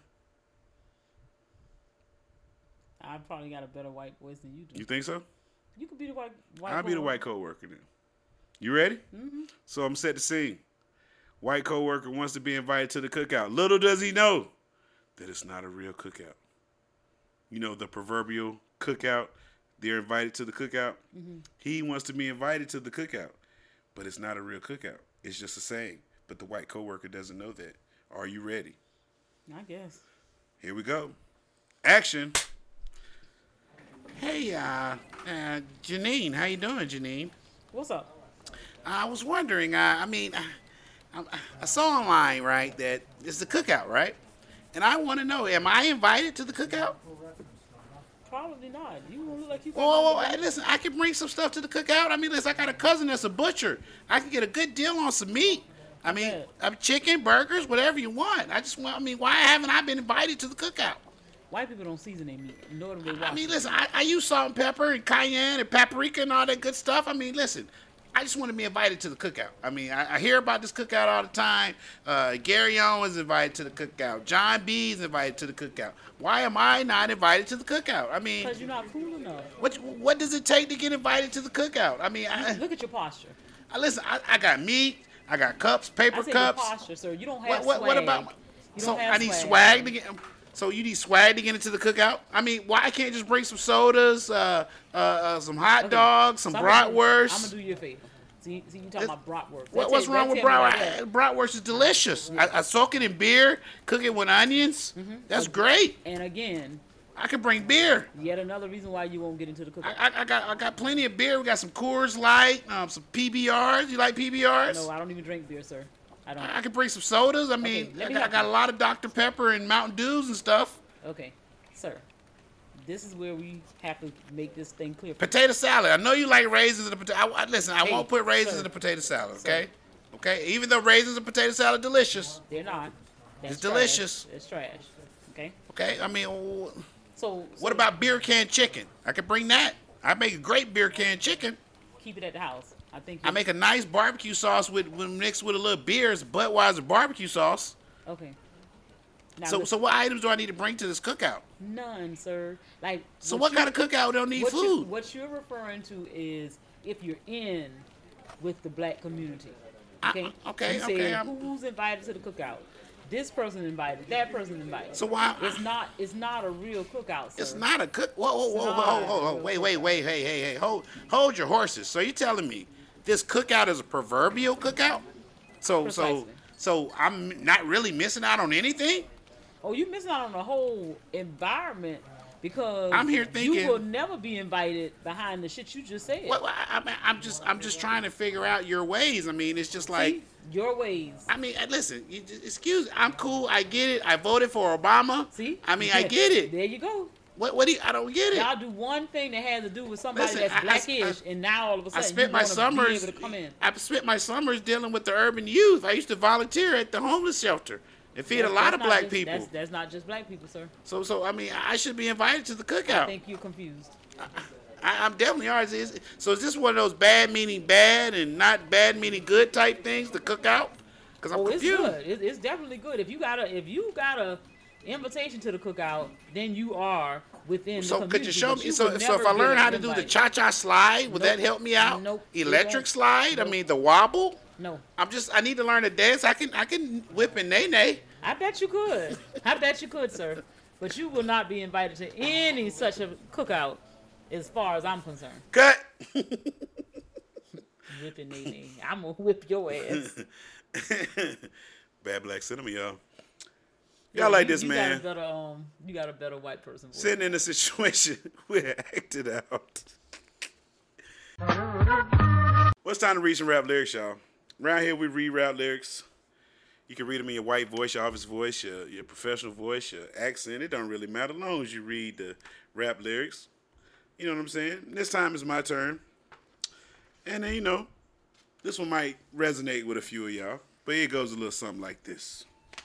I probably got a better white voice than you do. You think so? You could be the white I'll be the white co-worker then. You ready? Mm-hmm. So I'm set the scene. White co-worker wants to be invited to the cookout. Little does he know that it's not a real cookout. You know, the proverbial cookout. They're invited to the cookout. Mm-hmm. He wants to be invited to the cookout. But it's not a real cookout. It's just a saying. But the white co-worker doesn't know that. Are you ready? I guess. Here we go. Action. Hey, Janine. How you doing, Janine? What's up? I was wondering, I saw online, right, that it's the cookout, right? And I want to know, am I invited to the cookout? Probably not. You look like you. Whoa, hey, listen, I can bring some stuff to the cookout. I mean, listen, I got a cousin that's a butcher. I can get a good deal on some meat. I mean, chicken, burgers, whatever you want. Why haven't I been invited to the cookout? White people don't season their meat, nor do they wash I mean, listen, I use salt and pepper and cayenne and paprika and all that good stuff. I mean, listen, I just want to be invited to the cookout. I mean, I hear about this cookout all the time. Gary Owens invited to the cookout. John B. is invited to the cookout. Why am I not invited to the cookout? I mean, because you're not cool enough. What does it take to get invited to the cookout? I mean, look at your posture. Listen, I got meat. I got cups, paper cups. Your posture, sir. You don't have swag. What about? I need swag to get. So you need swag to get into the cookout? I mean, why I can't just bring some sodas, some hot dogs, some bratwurst? I'm gonna do you a favor. See, you talking about bratwurst. What's wrong with bratwurst? Bratwurst is delicious. I soak it in beer, cook it with onions. Mm-hmm. That's great. And again, I can bring beer. Yet another reason why you won't get into the cookout. I got plenty of beer. We got some Coors Light, some PBRs. You like PBRs? No, I don't even drink beer, sir. I can bring some sodas. I mean, I got a lot of Dr. Pepper and Mountain Dews and stuff. Okay, sir. This is where we have to make this thing clear. Potato salad. I know you like raisins in the potato. Listen, I won't put raisins in the potato salad, okay? Sir. Okay? Even though raisins and potato salad are delicious. They're not. It's delicious. It's trash. Okay? Okay, I mean, so what about beer can chicken? I could bring that. I make a great beer can chicken. Keep it at the house. I make a nice barbecue sauce mixed with a little beer. It's Budweiser barbecue sauce. Okay. Now so what items do I need to bring to this cookout? None, sir. So what kind of cookout don't need food? What you're referring to is if you're in with the black community. Okay. Okay. Who's invited to the cookout? This person invited. That person invited. So why? It's not a real cookout, sir. It's not a cook. Whoa. Wait. Hey. Hold your horses. So you're telling me this cookout is a proverbial cookout? So I'm not really missing out on anything? Oh, you're missing out on the whole environment because I'm here thinking you will never be invited behind the shit you just said. Well, I'm just trying to figure out your ways. I mean, it's just like See? Your ways. I mean, listen. Excuse. I'm cool. I get it. I voted for Obama. See? I mean, I get it. There you go. What do you, I don't get it. Y'all do one thing that has to do with somebody Listen, that's blackish, and now all of a sudden I spent you my wanna summers. be able to come in. I spent my summers dealing with the urban youth. I used to volunteer at the homeless shelter and feed a lot of That's not black just- people. That's not just black people, sir. So I mean, I should be invited to the cookout. I think you're confused. I'm definitely ours. So is this one of those bad meaning bad and not bad meaning good type things? The cookout? Because I'm It's confused. good. It's definitely good. If you got a invitation to the cookout, then you are within the So community. could you show but me? So would if never I learn get how an to do the invite. cha-cha slide, would that Nope. help me out? Nope. It Electric won't. slide? Nope. I mean the wobble? No. I need to learn to dance. I can whip and nay. I bet you could. I bet you could, sir. But you will not be invited to any such a cookout as far as I'm concerned. Cut. Whipping Nene. I'm going to whip your ass. Bad black cinema, y'all. Y'all like this, man. You got a better white person voice. Sitting in a situation where I acted out. Well, it's time to read some rap lyrics, y'all. Around here, we read rap lyrics. You can read them in your white voice, your office voice, your professional voice, your accent. It don't really matter as long as you read the rap lyrics. You know what I'm saying? This time is my turn. And then, this one might resonate with a few of y'all. But it goes a little something like this.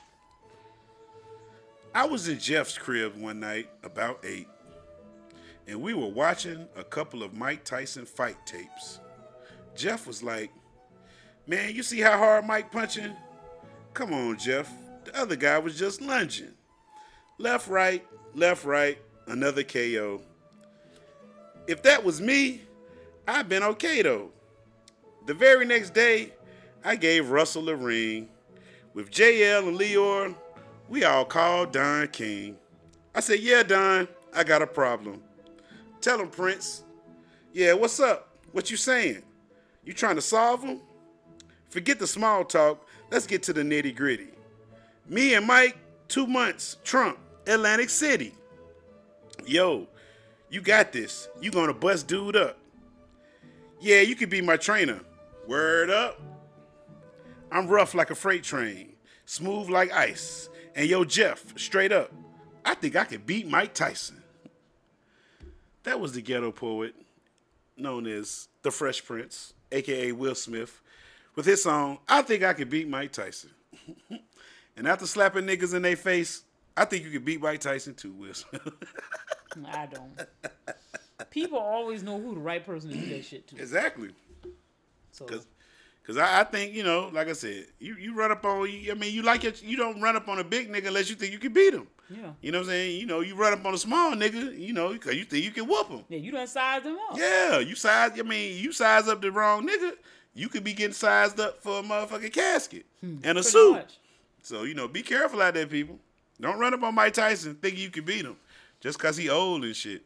I was in Jeff's crib one night, about 8, and we were watching a couple of Mike Tyson fight tapes. Jeff was like, "Man, you see how hard Mike punching? Come on, Jeff. The other guy was just lunging. Left, right, another KO. If that was me, I'd been okay though." The very next day, I gave Russell a ring. With JL and Leor, we all called Don King. I said, "Yeah, Don, I got a problem." "Tell him, Prince." "Yeah, what's up? What you saying? You trying to solve them?" "Forget the small talk. Let's get to the nitty gritty. Me and Mike, 2 months, Trump, Atlantic City." "Yo, you got this. You gonna bust dude up." "Yeah, you could be my trainer." "Word up." "I'm rough like a freight train, smooth like ice. And yo, Jeff, straight up, I think I could beat Mike Tyson." That was the ghetto poet known as the Fresh Prince, a.k.a. Will Smith, with his song, "I Think I Could Beat Mike Tyson." And after slapping niggas in their face, I think you could beat Mike Tyson too, Will Smith. I don't. People always know who the right person to do that shit to. Exactly. So Because I think, like I said, you run up on, you don't run up on a big nigga unless you think you can beat him. yeah. You know what I'm saying? You run up on a small nigga, because you think you can whoop him. Yeah, you done sized them up. Yeah, you size up the wrong nigga, you could be getting sized up for a motherfucking casket and a Pretty suit. much. So, be careful out there, people. Don't run up on Mike Tyson thinking you can beat him just because he old and shit.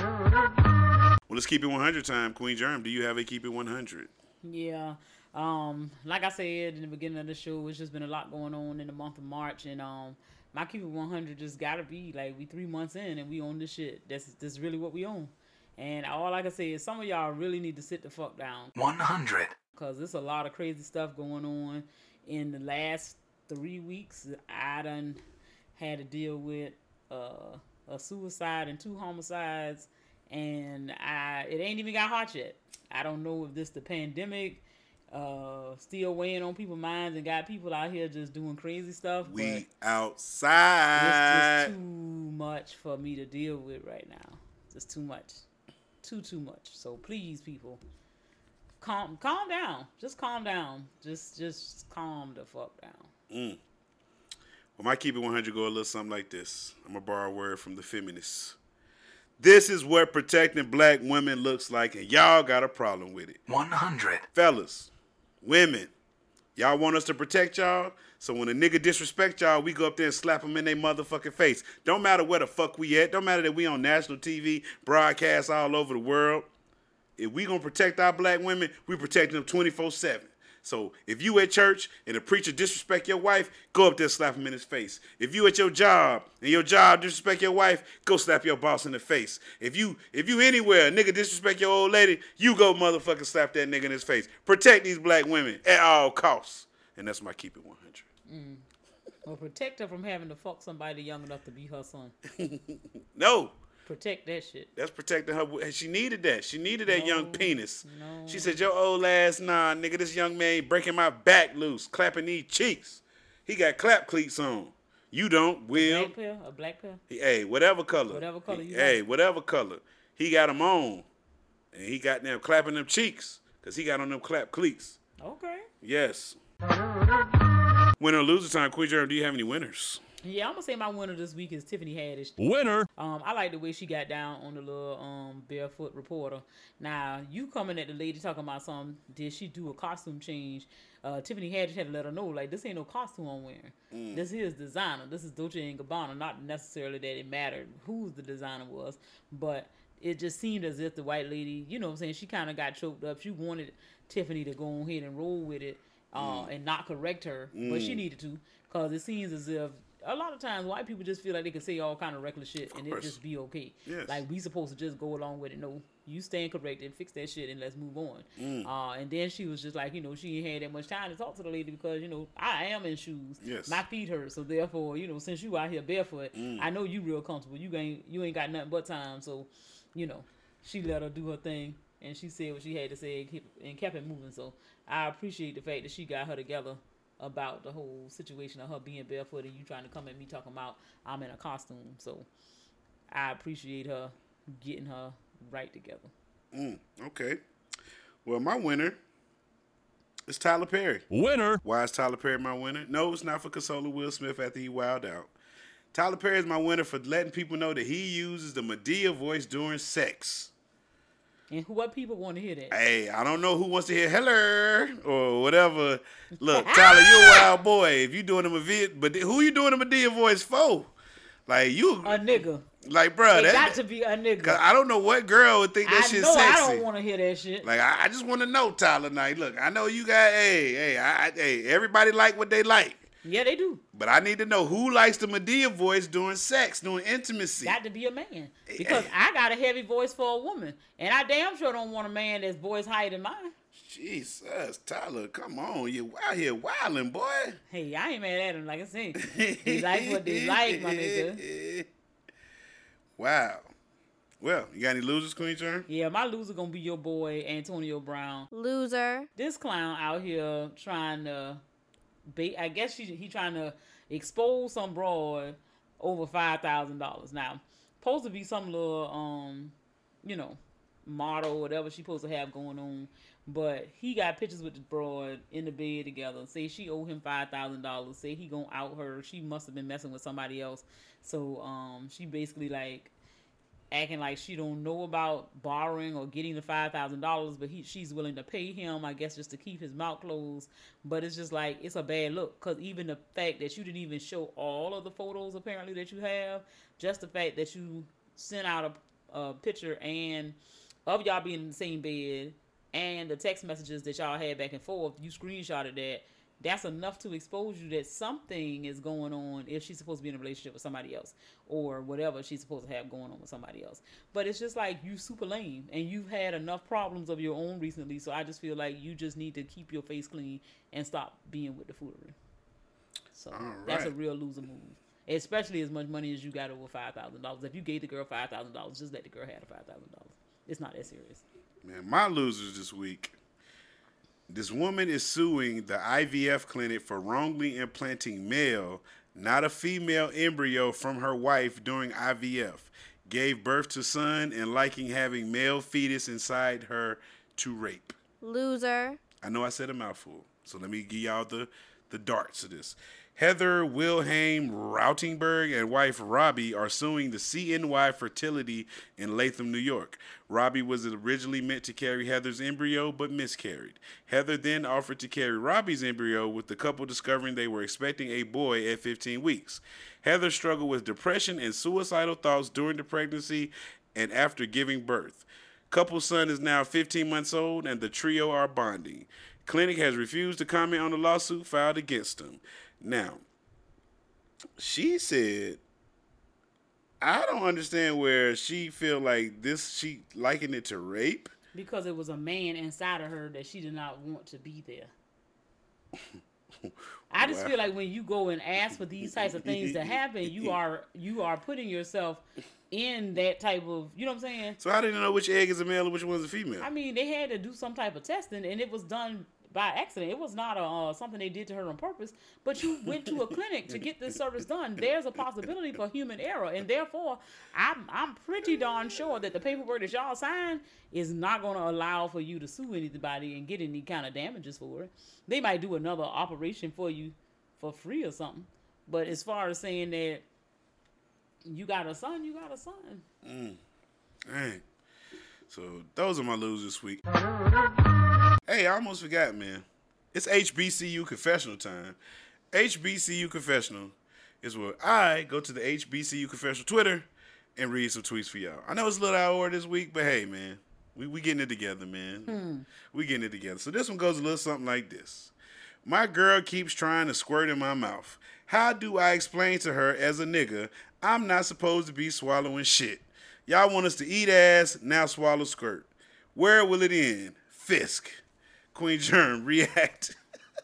Well, let's keep it 100 time. Queen Germ, do you have a keep it 100? Yeah. Like I said in the beginning of the show, it's just been a lot going on in the month of March, and my Keep It 100 just gotta be like we 3 months in and we own this shit. That's really what we own. And all I can say is some of y'all really need to sit the fuck down. 100. Because there's a lot of crazy stuff going on. In the last 3 weeks, I done had to deal with a suicide and 2 homicides, and it ain't even got hot yet. I don't know if this the pandemic still weighing on people's minds and got people out here just doing crazy stuff. We but outside. it's just too much for me to deal with right now. Just too much. Too much. So please, people, calm down. Just calm down. Just calm the fuck down. Well, my Keep It 100 go a little something like this. I'm going to borrow a word from the feminists. This is what protecting black women looks like, and y'all got a problem with it. 100. Fellas, women, y'all want us to protect y'all, so when a nigga disrespect y'all, we go up there and slap him in their motherfucking face. Don't matter where the fuck we at. Don't matter that we on national TV, broadcast all over the world. If we gonna protect our black women, we protect them 24/7. So if you at church and a preacher disrespect your wife, go up there and slap him in his face. If you at your job and your job disrespect your wife, go slap your boss in the face. If you anywhere, a nigga disrespect your old lady, you go motherfucking slap that nigga in his face. Protect these black women at all costs. And that's my keep it 100. Well, protect her from having to fuck somebody young enough to be her son. No. Protect that shit. That's protecting her. She needed that. She needed that young penis. No. She said, your old ass, nah, nigga, this young man breaking my back loose, clapping these cheeks. He got clap cleats on. You don't, Will. A black pair? Hey, whatever color. Whatever color you Hey, like. whatever color. He got them on. And he got them clapping them cheeks. Because he got on them clap cleats. Okay. Yes. Winner or loser time. Queen Germ, do you have any winners? Yeah, I'm gonna say my winner this week is Tiffany Haddish. Winner. I like the way she got down on the little barefoot reporter. Now, you coming at the lady talking about something, did she do a costume change? Tiffany Haddish had to let her know, like, this ain't no costume I'm wearing. This is designer. This is Dolce & Gabbana. Not necessarily that it mattered who the designer was, but it just seemed as if the white lady, you know what I'm saying, she kind of got choked up. She wanted Tiffany to go ahead and roll with it and not correct her, but she needed to, because it seems as if a lot of times white people just feel like they can say all kind of reckless shit and it just be okay. Yes. Like, we supposed to just go along with it. No, you stand corrected, fix that shit, and let's move on. And then she was just like, you know, she ain't had that much time to talk to the lady because, you know, I am in shoes. Yes. My feet hurt, so therefore, you know, since you out here barefoot, I know you real comfortable. You ain't got nothing but time, so, you know, she let her do her thing and she said what she had to say and kept it moving. So I appreciate the fact that she got her together about the whole situation of her being barefoot and you trying to come at me talking about I'm in a costume. So I appreciate her getting her right together. Okay. Well, my winner is Tyler Perry. Winner. Why is Tyler Perry my winner? No, it's not for consoling Will Smith after he wilded out. Tyler Perry is my winner for letting people know that he uses the Madea voice during sex. And what people want to hear that? Hey, I don't know who wants to hear hello or whatever. Look, Tyler, you're a wild boy. If you doing a Madea, but who you doing a Madea voice for? Like you, A nigga. like bro, It that got to be a nigga. 'cause I don't know what girl would think that I shit know sexy. I don't want to hear that shit. Like I just want to know, Tyler. Now, look, I know you got, hey, everybody like what they like, Yeah, they do. but I need to know who likes the Madea voice during sex, during intimacy. Got to be a man. Because I got a heavy voice for a woman. And I damn sure don't want a man that's voice higher than mine. Jesus, Tyler, come on, you out here wilding, boy. Hey, I ain't mad at him, like I said. They like what they like, my nigga. Wow. Well, you got any losers, Queen Germ? Yeah, my loser gonna be your boy, Antonio Brown. Loser. This clown out here trying to I guess he trying to expose some broad over $5,000. Now, supposed to be some little you know, model, whatever she supposed to have going on, but he got pictures with the broad in the bed together. Say she owe him $5,000. Say he gonna out her. She must have been messing with somebody else. So she basically like acting like she don't know about borrowing or getting the $5,000, but she's willing to pay him, I guess, just to keep his mouth closed. But it's just like, it's a bad look, because even the fact that you didn't even show all of the photos apparently that you have, just the fact that you sent out a picture and of y'all being in the same bed and the text messages that y'all had back and forth, you screenshotted that. That's enough to expose you that something is going on if she's supposed to be in a relationship with somebody else or whatever she's supposed to have going on with somebody else. But it's just like, you super lame and you've had enough problems of your own recently. So I just feel like you just need to keep your face clean and stop being with the foolery. So that's a real loser move. Especially as much money as you got over $5,000. If you gave the girl $5,000, just let the girl have the $5,000. It's not that serious. Man, my losers this week. This woman is suing the IVF clinic for wrongly implanting male, not a female embryo from her wife during IVF. Gave birth to son and liking having male fetus inside her to rape. Loser. I know I said a mouthful, so let me give y'all the darts of this. Heather Wilhelm Rautenberg and wife Robbie are suing the CNY Fertility in Latham, New York. Robbie was originally meant to carry Heather's embryo, but miscarried. Heather then offered to carry Robbie's embryo, with the couple discovering they were expecting a boy at 15 weeks. Heather struggled with depression and suicidal thoughts during the pregnancy and after giving birth. Couple's son is now 15 months old, and the trio are bonding. Clinic has refused to comment on the lawsuit filed against them. Now, she said, I don't understand where she feel like this, she likened it to rape. Because it was a man inside of her that she did not want to be there. I just feel like when you go and ask for these types of things to happen, you are putting yourself in that type of, you know what I'm saying? So how do you know which egg is a male and which one's a female? I mean, they had to do some type of testing, and it was done by accident. It was not something they did to her on purpose, but you went to a clinic to get this service done. There's a possibility for human error, and therefore, I'm pretty darn sure that the paperwork that y'all signed is not going to allow for you to sue anybody and get any kind of damages for it. They might do another operation for you for free or something, but as far as saying that you got a son, you got a son. Dang. So those are my losers this week. Hey, I almost forgot, man. It's HBCU confessional time. HBCU confessional is where I go to the HBCU confessional Twitter and read some tweets for y'all. I know it's a little out of order this week, but hey, man, we getting it together, man. We getting it together. So this one goes a little something like this. My girl keeps trying to squirt in my mouth. How do I explain to her as a nigga I'm not supposed to be swallowing shit? Y'all want us to eat ass, now swallow skirt. Where will it end? Fisk. Queen Germ, react.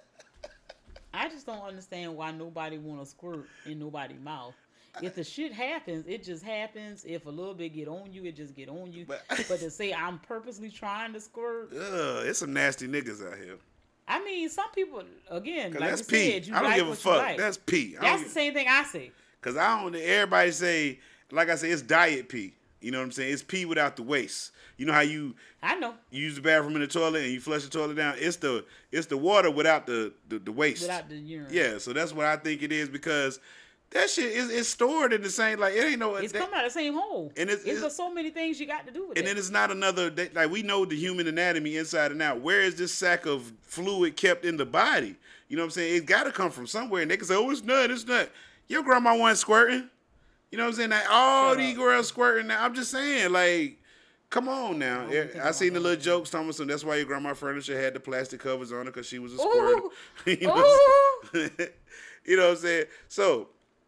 I just don't understand why nobody want to squirt in nobody's mouth. If the shit happens, it just happens. If a little bit get on you, it just get on you. But to say I'm purposely trying to squirt, it's some nasty niggas out here. I mean, some people, again, like that's you pee. said, you I don't like give a what fuck. you like. That's pee. That's the same thing I say. Because I don't, everybody say, like I say, it's diet pee. You know what I'm saying? It's pee without the waste. You know how you use the bathroom in the toilet and you flush the toilet down? It's the water without the waste. Without the urine. Yeah, so that's what I think it is, because that shit is stored in the same, like, it ain't no... It's coming out of the same hole. And it's got so many things you got to do with it. And then it's not another... Like, we know the human anatomy inside and out. Where is this sack of fluid kept in the body? You know what I'm saying? It's got to come from somewhere. And they can say, oh, it's not. Your grandma wasn't squirting. You know what I'm saying? Like, all these girls squirting now. I'm just saying, like... Come on now. I seen the little jokes, Thomas, and that's why your grandma furniture had the plastic covers on it, because she was a squirter. You know what I'm saying? So,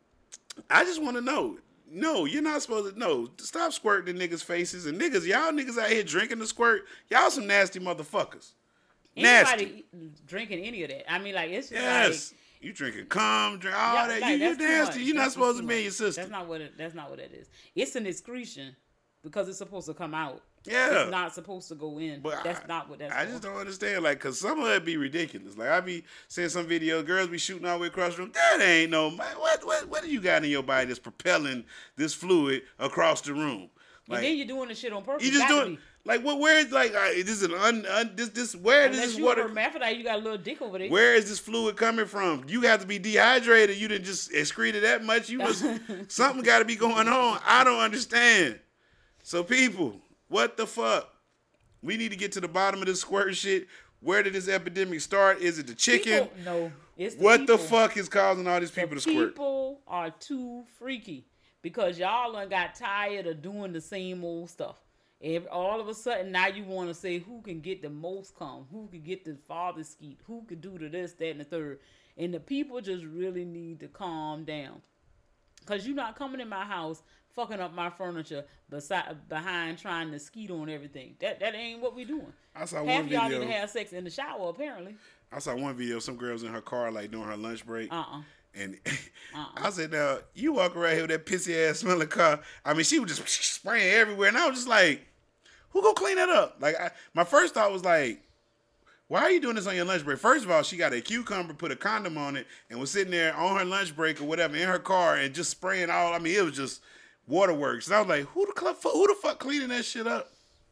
I just want to know. No, you're not supposed to. No, stop squirting in niggas' faces. And y'all niggas out here drinking the squirt, y'all some nasty motherfuckers. Anybody drinking any of that? I mean, like, it's just like... You drinking cum, drink all that. Like, you're nasty. You're not supposed to be in your system. That's not what it is. It's an excretion. Because it's supposed to come out. Yeah. It's not supposed to go in. But that's not what that's I just don't understand. Like, because some of it be ridiculous. Like, I be seeing some video, girls be shooting all the way across the room. That ain't no... What do you got in your body that's propelling this fluid across the room? Like, and then you're doing the shit on purpose. You just doing... Like, where is, like, this is where Unless this you water... hermaphrodite, you got a little dick over there. Where is this fluid coming from? You have to be dehydrated. You didn't just excrete it that much. Something got to be going on. I don't understand. So, people, what the fuck? We need to get to the bottom of this squirt shit. Where did this epidemic start? Is it the chicken? No, it's the What people. the fuck is causing all these people to squirt? People are too freaky because y'all done got tired of doing the same old stuff. And all of a sudden, now you want to say who can get the most cum, who can get the farthest skeet, who can do this, that, and the third. And the people just really need to calm down. Because you're not coming in my house fucking up my furniture behind trying to skeet on everything. That ain't what we doing. I saw Half one video. y'all need to have sex in the shower, apparently. I saw one video. Some girls in her car, like, doing her lunch break. And I said, now, you walk around here with that pissy ass smelling car. I mean, she was just spraying everywhere. And I was just like, who gonna clean that up? Like, my first thought was like, why are you doing this on your lunch break? First of all, she got a cucumber, put a condom on it, and was sitting there on her lunch break or whatever in her car and just spraying all. I mean, it was just waterworks. And I was like, who the fuck cleaning that shit up?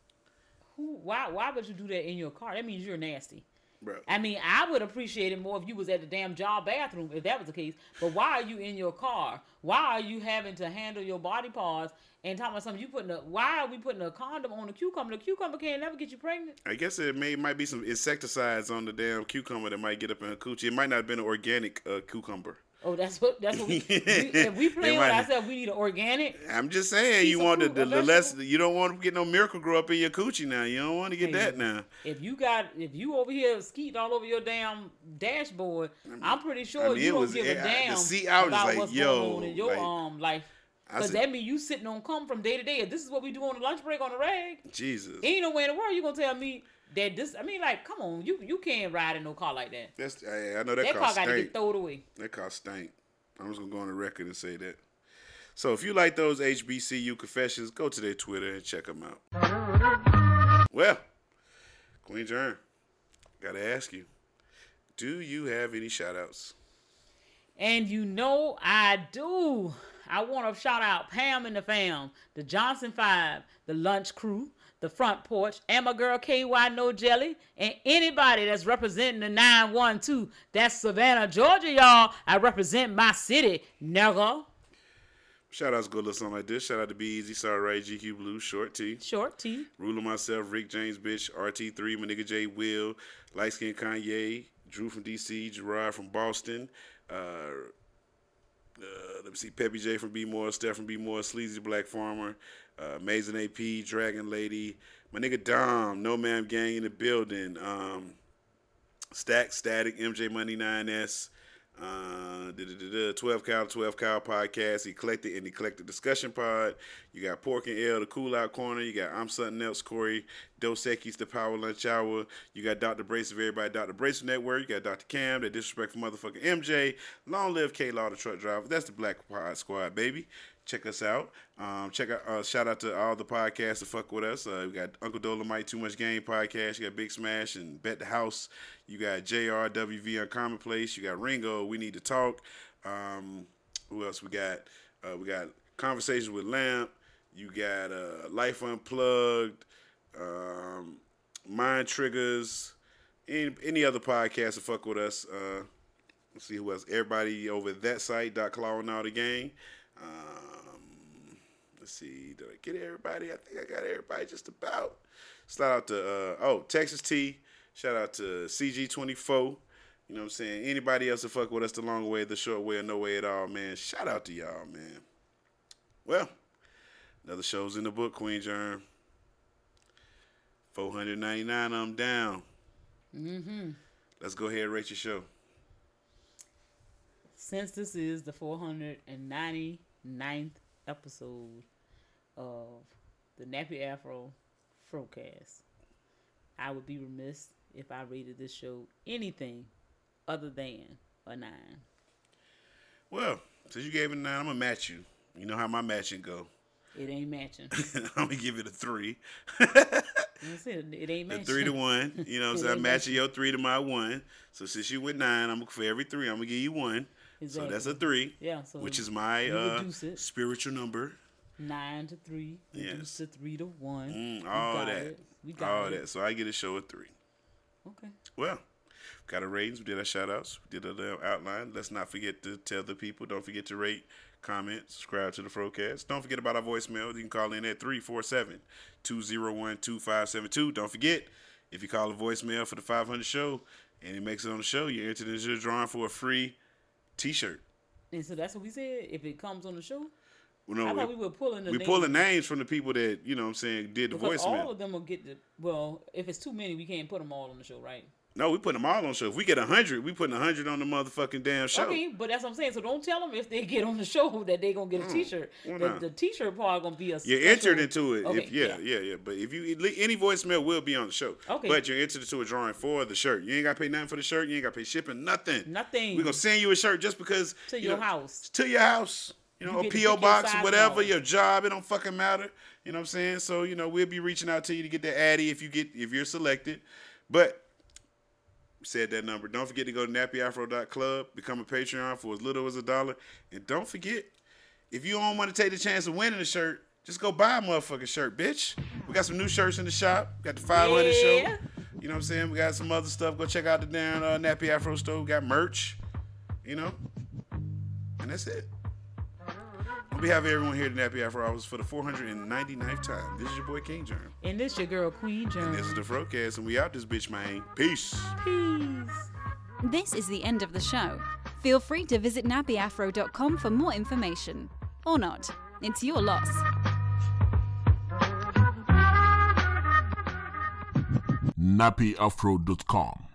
Why would you do that in your car? That means you're nasty. Bro. I mean, I would appreciate it more if you was at the damn job bathroom, if that was the case. But why are you in your car? Why are you having to handle your body parts and talking about something? Why are we putting a condom on a cucumber? The cucumber can't never get you pregnant. I guess it might be some insecticides on the damn cucumber that might get up in her coochie. It might not have been an organic cucumber. Oh, that's what we if we play with ourselves, we need an organic. I'm just saying, you want the less. You don't want to get no Miracle Grow up in your coochie now. You don't want to get that now. If you over here skeeting all over your damn dashboard, I'm pretty sure you don't give a damn about what's going on in your life. Because that means you sitting on cum from day to day. If this is what we do on the lunch break on the rag, Jesus, ain't no way in the world you gonna tell me that this. I mean, like, come on, you can't ride in no car like that. I know that car got to get thrown away. That car stank. I'm just gonna go on the record and say that. So if you like those HBCU confessions, go to their Twitter and check them out. Well, Queen Germ, gotta ask you, do you have any shout outs? And you know I do. I want to shout out Pam and the fam, the Johnson 5, the Lunch Crew, the Front Porch, and my girl KY No Jelly, and anybody that's representing the 912. That's Savannah, Georgia, y'all. I represent my city, nigga. Shout outs go a little something like this. Shout out to Be Easy, Sorry Right, GQ Blue, Short T. Ruler myself, Rick James Bitch, RT3, my nigga J Will, Light Skin Kanye, Drew from DC, Gerard from Boston, let me see, Peppy J from B More, Steph from B More, Sleazy Black Farmer, Amazing AP, Dragon Lady, my nigga Dom, No Ma'am Gang in the building, Static, MJ Money 9S, 12 Cow Podcast, Eclectic Discussion Pod. You got Pork and L, the Cool Out Corner. You got I'm Something Else, Corey, Dos Equis, the Power Lunch Hour. You got Dr. Brace of everybody, Dr. Brace Network. You got Dr. Cam, the disrespectful motherfucking MJ. Long live K-Law, the truck driver. That's the Black Pod Squad, baby. Check us out. Shout out to all the podcasts that fuck with us. We got Uncle Dolomite, Too Much Game podcast. You got Big Smash and Bet the House. You got JRWV Uncommonplace. You got Ringo, We Need to Talk. Who else we got? We got Conversations with Lamp. You got Life Unplugged. Mind Triggers. Any other podcasts that fuck with us. Let's see who else. Everybody over at that site, .claw and all the gang. Let's see, did I get everybody? I think I got everybody just about. Shout out to Texas T. Shout out to CG24. You know what I'm saying? Anybody else that fuck with us the long way, the short way, or no way at all, man. Shout out to y'all, man. Well, another show's in the book, Queen Germ. 499, I'm down. Let's go ahead and rate your show. Since this is the 499th episode of the Nappy Afro Frocast, I would be remiss if I rated this show anything other than a 9. Well, since you gave it a 9, I'm going to match you. You know how my matching go. It ain't matching. I'm going to give it a 3. It ain't matching. A 3 to 1. You know what I'm saying? I'm matching your 3 to my 1. So since you went 9, for every 3, I'm going to give you 1. Exactly. So that's a 3. Yeah. So which is my spiritual number. 9 to 3. Reduce to 3 to 1. All that. We got that. So I get a show at 3. Okay. Well, got our ratings. We did our shout outs. We did our outline. Let's not forget to tell the people. Don't forget to rate, comment, subscribe to the Frocast. Don't forget about our voicemail. You can call in at 347-201-2572. Don't forget, if you call a voicemail for the 500 show and it makes it on the show, you're entered into the drawing for a free T-shirt. And so that's what we said. If it comes on the show, well, no, I thought we were pulling the names. We're pulling names from the people that, you know what I'm saying, did the because voicemail. All of them will get the, well, if it's too many, we can't put them all on the show, right? No, we put them all on the show. If we get 100, we putting 100 on the motherfucking damn show. Okay, but that's what I'm saying. So don't tell them if they get on the show that they gonna get a T-shirt. The T-shirt part gonna be a. You're entered into it. Okay, yeah. But if you any voicemail will be on the show. Okay. But you're entered into a drawing for the shirt. You ain't gotta pay nothing for the shirt. You ain't gotta pay shipping. Nothing. We're gonna send you a shirt just because. To your house. To your house. You know, a P.O. box, whatever, your job, it don't fucking matter. You know what I'm saying? So, you know, we'll be reaching out to you to get the Addy if you're selected. But said that number. Don't forget to go to nappyafro.club, become a Patreon for as little as $1. And don't forget, if you don't want to take the chance of winning a shirt, just go buy a motherfucking shirt, bitch. We got some new shirts in the shop. We got the 500 show. You know what I'm saying? We got some other stuff. Go check out the damn Nappy Afro store. We got merch. You know? And that's it. On behalf of everyone here at Nappy Afro Hours for the 499th time, this is your boy King Germ. And this your girl Queen Germ. And this is the Frocast, and we out this bitch, man. Peace. Peace. This is the end of the show. Feel free to visit nappyafro.com for more information. Or not. It's your loss. nappyafro.com